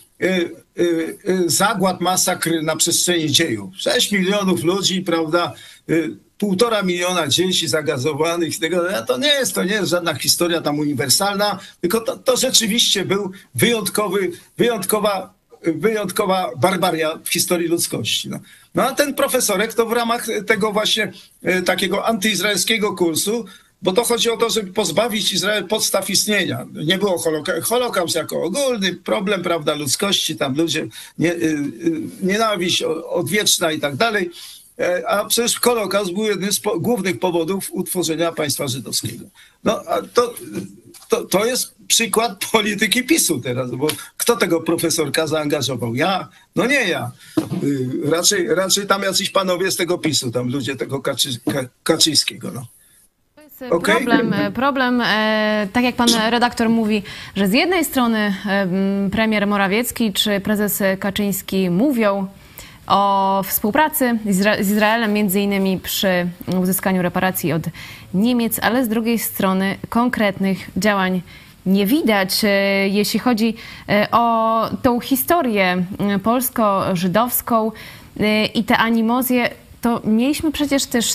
zagład, masakr na przestrzeni dziejów. Sześć milionów ludzi, prawda, półtora miliona dzieci zagazowanych. Tego, to nie jest, to nie jest żadna historia tam uniwersalna, tylko to, to rzeczywiście był wyjątkowy, wyjątkowa, wyjątkowa barbaria w historii ludzkości. No. No a ten profesorek to w ramach tego właśnie e, takiego antyizraelskiego kursu, bo to chodzi o to, żeby pozbawić Izrael podstaw istnienia. Nie było holoka- Holokaust jako ogólny problem, prawda, ludzkości, tam ludzie, nie, y, y, nienawiść odwieczna i tak dalej, e, a przecież Holokaust był jednym z po- głównych powodów utworzenia państwa żydowskiego. No a to... To, to jest przykład polityki PiSu teraz, bo kto tego profesorka zaangażował? Ja? No nie ja. Yy, raczej, raczej tam jacyś panowie z tego PiSu, tam ludzie tego Kaczy, Ka, Kaczyńskiego. No. To jest okay? problem, problem e, tak jak pan redaktor mówi, że z jednej strony e, premier Morawiecki czy prezes Kaczyński mówią o współpracy z Izraelem, między innymi przy uzyskaniu reparacji od Niemiec, ale z drugiej strony konkretnych działań nie widać. Jeśli chodzi o tą historię polsko-żydowską i te animozje, to mieliśmy przecież też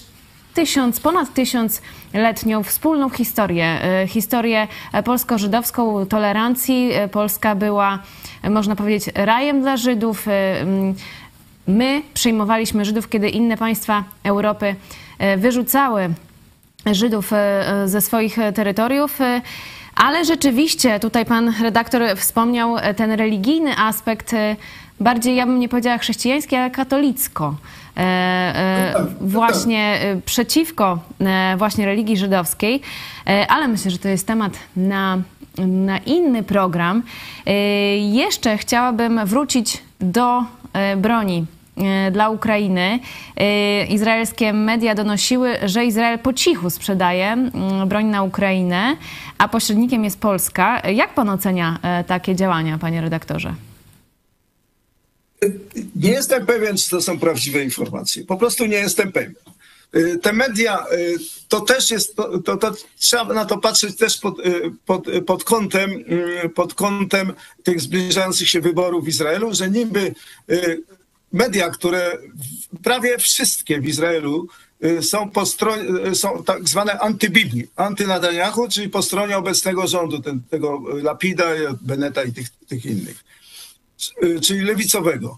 tysiąc, ponad tysiącletnią wspólną historię, historię polsko-żydowską tolerancji. Polska była, można powiedzieć, rajem dla Żydów. My przyjmowaliśmy Żydów, kiedy inne państwa Europy wyrzucały Żydów ze swoich terytoriów. Ale rzeczywiście, tutaj pan redaktor wspomniał ten religijny aspekt, bardziej, ja bym nie powiedziała chrześcijański, ale katolicko. E, e, właśnie przeciwko e, właśnie religii żydowskiej. E, ale myślę, że to jest temat na, na inny program. E, jeszcze chciałabym wrócić do e, broni dla Ukrainy. Izraelskie media donosiły, że Izrael po cichu sprzedaje broń na Ukrainę, a pośrednikiem jest Polska. Jak pan ocenia takie działania, panie redaktorze? Nie jestem pewien, czy to są prawdziwe informacje. Po prostu nie jestem pewien. Te media, to też jest, to, to, to trzeba na to patrzeć też pod, pod, pod, kątem, pod kątem tych zbliżających się wyborów w Izraelu, że niby media, które prawie wszystkie w Izraelu są, po stronie, są tak zwane antybibi, antyNetanyahu, czyli po stronie obecnego rządu, ten, tego Lapida, Beneta i tych, tych innych, czyli lewicowego.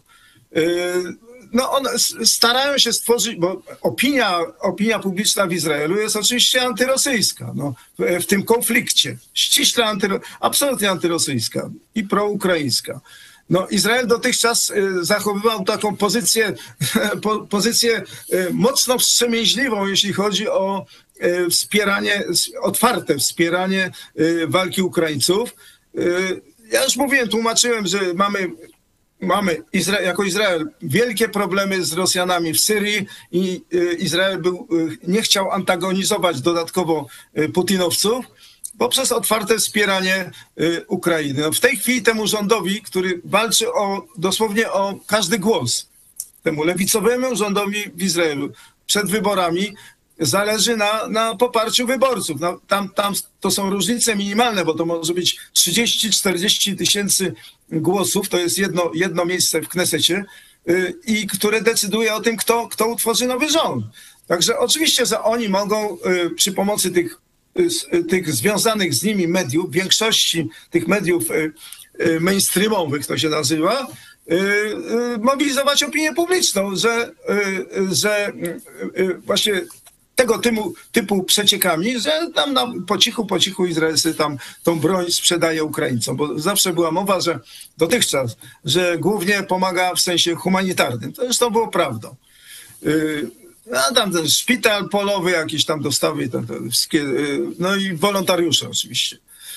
No one starają się stworzyć, bo opinia, opinia publiczna w Izraelu jest oczywiście antyrosyjska, no, w tym konflikcie, ściśle antyro, absolutnie antyrosyjska i proukraińska. No, Izrael dotychczas zachowywał taką pozycję, po, pozycję mocno wstrzemięźliwą, jeśli chodzi o wspieranie, otwarte wspieranie walki Ukraińców. Ja już mówiłem, tłumaczyłem, że mamy, mamy Izra- jako Izrael wielkie problemy z Rosjanami w Syrii i Izrael był, nie chciał antagonizować dodatkowo putinowców poprzez otwarte wspieranie y, Ukrainy. No w tej chwili temu rządowi, który walczy o, dosłownie o każdy głos, temu lewicowemu rządowi w Izraelu przed wyborami zależy na, na poparciu wyborców. No, tam, tam to są różnice minimalne, bo to może być trzydzieści czterdzieści tysięcy głosów, to jest jedno, jedno miejsce w Knesecie, y, i które decyduje o tym, kto, kto utworzy nowy rząd. Także oczywiście, że oni mogą y, przy pomocy tych Z tych związanych z nimi mediów, większości tych mediów mainstreamowych, to się nazywa, mobilizować opinię publiczną, że, że właśnie tego typu, typu przeciekami, że tam na, po cichu, po cichu Izraelscy tam tą broń sprzedaje Ukraińcom, bo zawsze była mowa, że dotychczas, że głównie pomaga w sensie humanitarnym. To zresztą było prawdą. A tam ten szpital polowy, jakieś tam dostawy, to, to wszystkie, no i wolontariusze oczywiście.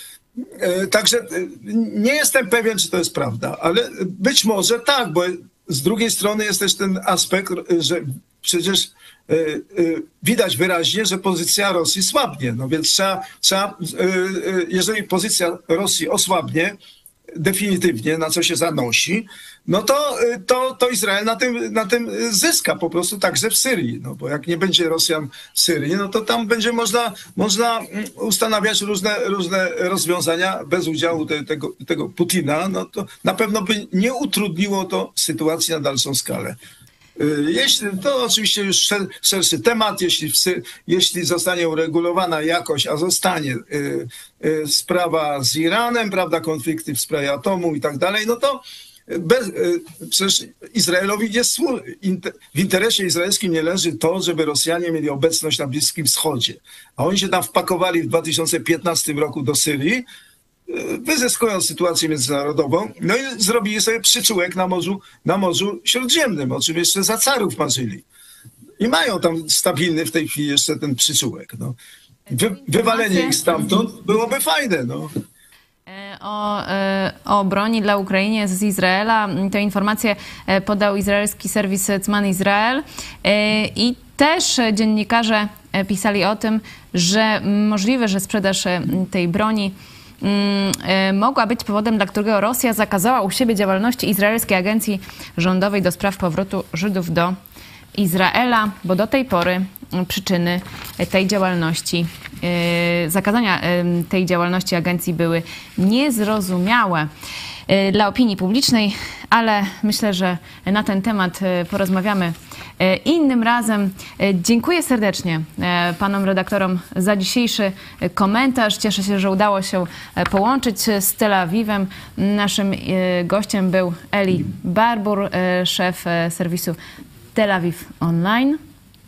Także nie jestem pewien, czy to jest prawda, ale być może tak, bo z drugiej strony jest też ten aspekt, że przecież widać wyraźnie, że pozycja Rosji słabnie. No więc trzeba, trzeba jeżeli pozycja Rosji osłabnie definitywnie, na co się zanosi, no to, to, to Izrael na tym, na tym zyska po prostu także w Syrii. No bo jak nie będzie Rosjan w Syrii, no to tam będzie można, można ustanawiać różne, różne rozwiązania bez udziału te, tego, tego Putina. No to na pewno by nie utrudniło to sytuacji na dalszą skalę. Jeśli, to oczywiście już szer, szerszy temat, jeśli, jeśli zostanie uregulowana jakoś, a zostanie y, y, sprawa z Iranem, prawda, konflikty w sprawie atomu i tak dalej, no to bez, y, przecież Izraelowi jest w interesie izraelskim nie leży to, żeby Rosjanie mieli obecność na Bliskim Wschodzie. A oni się tam wpakowali w dwa tysiące piętnastym roku do Syrii, wyzyskując sytuację międzynarodową, no i zrobili sobie przyczółek na Morzu, na Morzu Śródziemnym, o czym jeszcze za carów marzyli. I mają tam stabilny w tej chwili jeszcze ten przyczółek. No. Wy, wywalenie ich stamtąd byłoby fajne. No. O, o broni dla Ukrainy z Izraela. Tę informację podał izraelski serwis Tzman Izrael i też dziennikarze pisali o tym, że możliwe, że sprzedaż tej broni mogła być powodem, dla którego Rosja zakazała u siebie działalności izraelskiej agencji rządowej do spraw powrotu Żydów do Izraela, bo do tej pory przyczyny tej działalności, zakazania tej działalności agencji były niezrozumiałe dla opinii publicznej, ale myślę, że na ten temat porozmawiamy innym razem. Dziękuję serdecznie panom redaktorom za dzisiejszy komentarz. Cieszę się, że udało się połączyć z Tel Awiwem. Naszym gościem był Eli Barbur, szef serwisu Tel Awiw Online.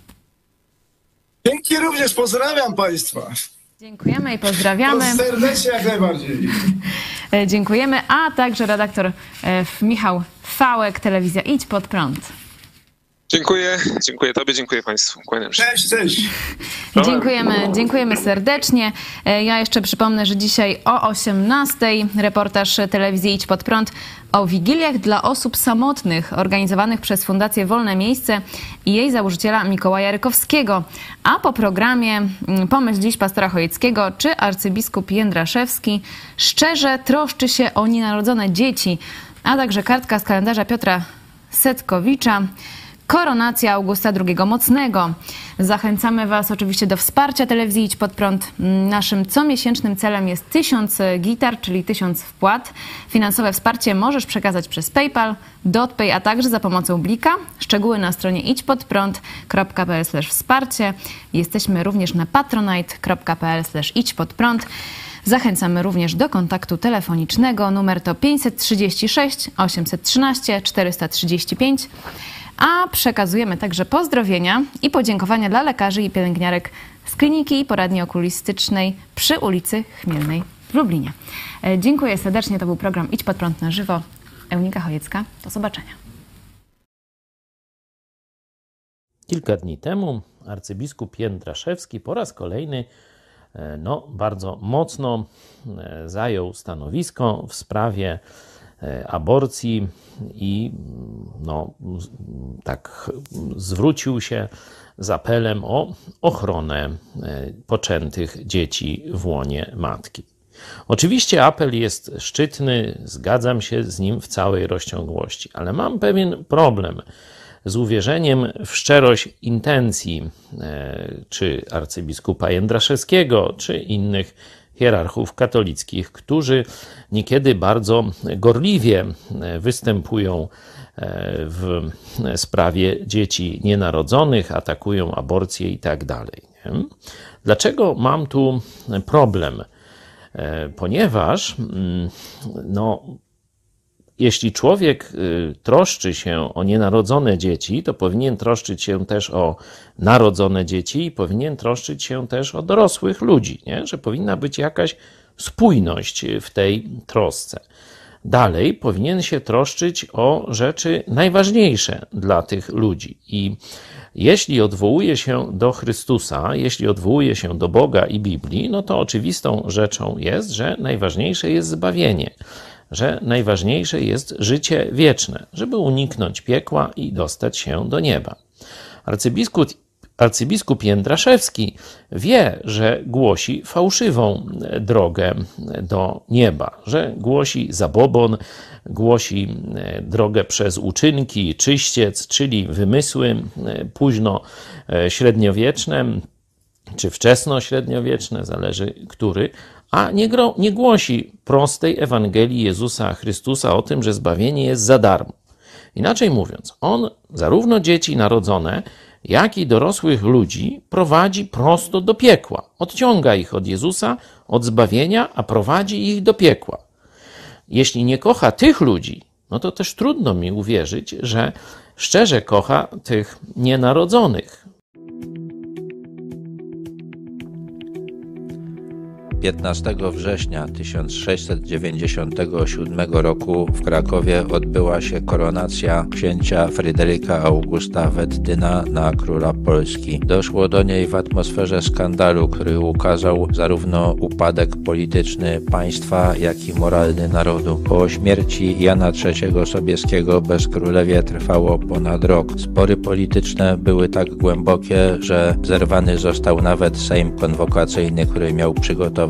Dzięki również, pozdrawiam Państwa. Dziękujemy i pozdrawiamy. To serdecznie jak najbardziej. Dziękujemy, a także redaktor Michał Fałek, telewizja Idź Pod Prąd. Dziękuję, dziękuję Tobie, dziękuję Państwu. Kłaniam się. Cześć, cześć. Dziękujemy, dziękujemy serdecznie. Ja jeszcze przypomnę, że dzisiaj o osiemnastej reportaż telewizji Idź Pod Prąd o wigiliach dla osób samotnych organizowanych przez Fundację Wolne Miejsce i jej założyciela Mikołaja Rykowskiego. A po programie Pomyśl dziś pastora Chojeckiego czy arcybiskup Jędraszewski szczerze troszczy się o nienarodzone dzieci, a także kartka z kalendarza Piotra Setkowicza. Koronacja Augusta drugiego Mocnego. Zachęcamy Was oczywiście do wsparcia telewizji Idź Pod Prąd. Naszym comiesięcznym celem jest tysiąc gitar, czyli tysiąc wpłat. Finansowe wsparcie możesz przekazać przez PayPal, DotPay, a także za pomocą Blika. Szczegóły na stronie idźpodprąd kropka p l slash wsparcie. Jesteśmy również na patronite kropka p l slash idźpodprąd. Zachęcamy również do kontaktu telefonicznego. Numer to pięćset trzydzieści sześć osiemset trzynaście czterysta trzydzieści pięć. A przekazujemy także pozdrowienia i podziękowania dla lekarzy i pielęgniarek z kliniki i poradni okulistycznej przy ulicy Chmielnej w Lublinie. Dziękuję serdecznie. To był program Idź Pod Prąd na żywo. Eunika Chojecka. Do zobaczenia. Kilka dni temu arcybiskup Jędraszewski po raz kolejny no, bardzo mocno zajął stanowisko w sprawie aborcji i no, tak zwrócił się z apelem o ochronę poczętych dzieci w łonie matki. Oczywiście apel jest szczytny, zgadzam się z nim w całej rozciągłości, ale mam pewien problem z uwierzeniem w szczerość intencji czy arcybiskupa Jędraszewskiego, czy innych hierarchów katolickich, którzy niekiedy bardzo gorliwie występują w sprawie dzieci nienarodzonych, atakują aborcję i tak dalej. Dlaczego mam tu problem? Ponieważ no, jeśli człowiek troszczy się o nienarodzone dzieci, to powinien troszczyć się też o narodzone dzieci i powinien troszczyć się też o dorosłych ludzi, nie? Że powinna być jakaś spójność w tej trosce. Dalej powinien się troszczyć o rzeczy najważniejsze dla tych ludzi. I jeśli odwołuje się do Chrystusa, jeśli odwołuje się do Boga i Biblii, no to oczywistą rzeczą jest, że najważniejsze jest zbawienie, że najważniejsze jest życie wieczne, żeby uniknąć piekła i dostać się do nieba. Arcybiskup, arcybiskup Jędraszewski wie, że głosi fałszywą drogę do nieba, że głosi zabobon, głosi drogę przez uczynki, czyściec, czyli wymysły późno średniowieczne, czy wczesnośredniowieczne, zależy który, a nie, gro, nie głosi prostej Ewangelii Jezusa Chrystusa o tym, że zbawienie jest za darmo. Inaczej mówiąc, on zarówno dzieci narodzone, jak i dorosłych ludzi prowadzi prosto do piekła. Odciąga ich od Jezusa, od zbawienia, a prowadzi ich do piekła. Jeśli nie kocha tych ludzi, no to też trudno mi uwierzyć, że szczerze kocha tych nienarodzonych. piętnastego września tysiąc sześćset dziewięćdziesiątego siódmego roku w Krakowie odbyła się koronacja księcia Fryderyka Augusta Wettyna na króla Polski. Doszło do niej w atmosferze skandalu, który ukazał zarówno upadek polityczny państwa, jak i moralny narodu. Po śmierci Jana trzeciego Sobieskiego bezkrólewie trwało ponad rok. Spory polityczne były tak głębokie, że zerwany został nawet Sejm Konwokacyjny, który miał przygotować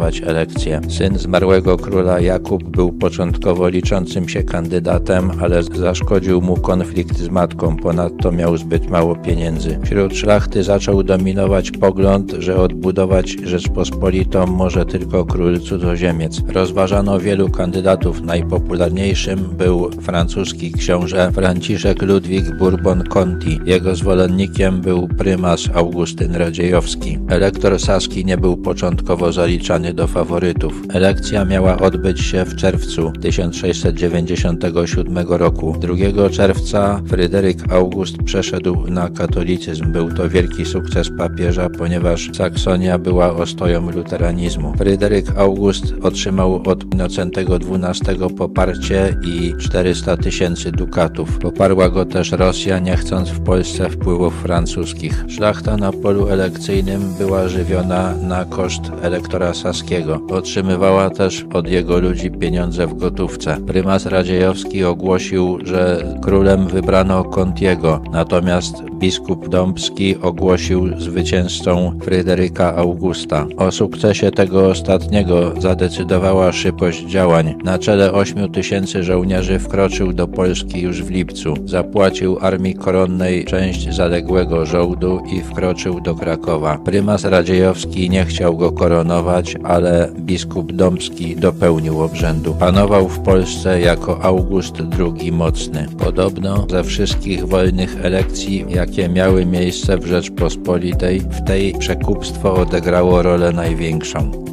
wygrywać elekcje. Syn zmarłego króla Jakub był początkowo liczącym się kandydatem, ale zaszkodził mu konflikt z matką, ponadto miał zbyt mało pieniędzy. Wśród szlachty zaczął dominować pogląd, że odbudować Rzeczpospolitą może tylko król cudzoziemiec. Rozważano wielu kandydatów. Najpopularniejszym był francuski książę Franciszek Ludwik Bourbon-Conti. Jego zwolennikiem był prymas Augustyn Radziejowski. Elektor saski nie był początkowo zaliczany do faworytów. Elekcja miała odbyć się w czerwcu tysiąc sześćset dziewięćdziesiątego siódmego roku. drugiego czerwca Fryderyk August przeszedł na katolicyzm. Był to wielki sukces papieża, ponieważ Saksonia była ostoją luteranizmu. Fryderyk August otrzymał od Innocentego dwunastego poparcie i czterysta tysięcy dukatów. Poparła go też Rosja, nie chcąc w Polsce wpływów francuskich. Szlachta na polu elekcyjnym była żywiona na koszt elektora saskiego. Otrzymywała też od jego ludzi pieniądze w gotówce. Prymas Radziejowski ogłosił, że królem wybrano Contiego, natomiast biskup Dąbski ogłosił zwycięzcą Fryderyka Augusta. O sukcesie tego ostatniego zadecydowała szybkość działań. Na czele ośmiu tysięcy żołnierzy wkroczył do Polski już w lipcu. Zapłacił armii koronnej część zaległego żołdu i wkroczył do Krakowa. Prymas Radziejowski nie chciał go koronować, ale biskup Dąbski dopełnił obrzędu. Panował w Polsce jako August drugi Mocny. Podobno ze wszystkich wolnych elekcji, jakie miały miejsce w Rzeczpospolitej, w tej przekupstwo odegrało rolę największą.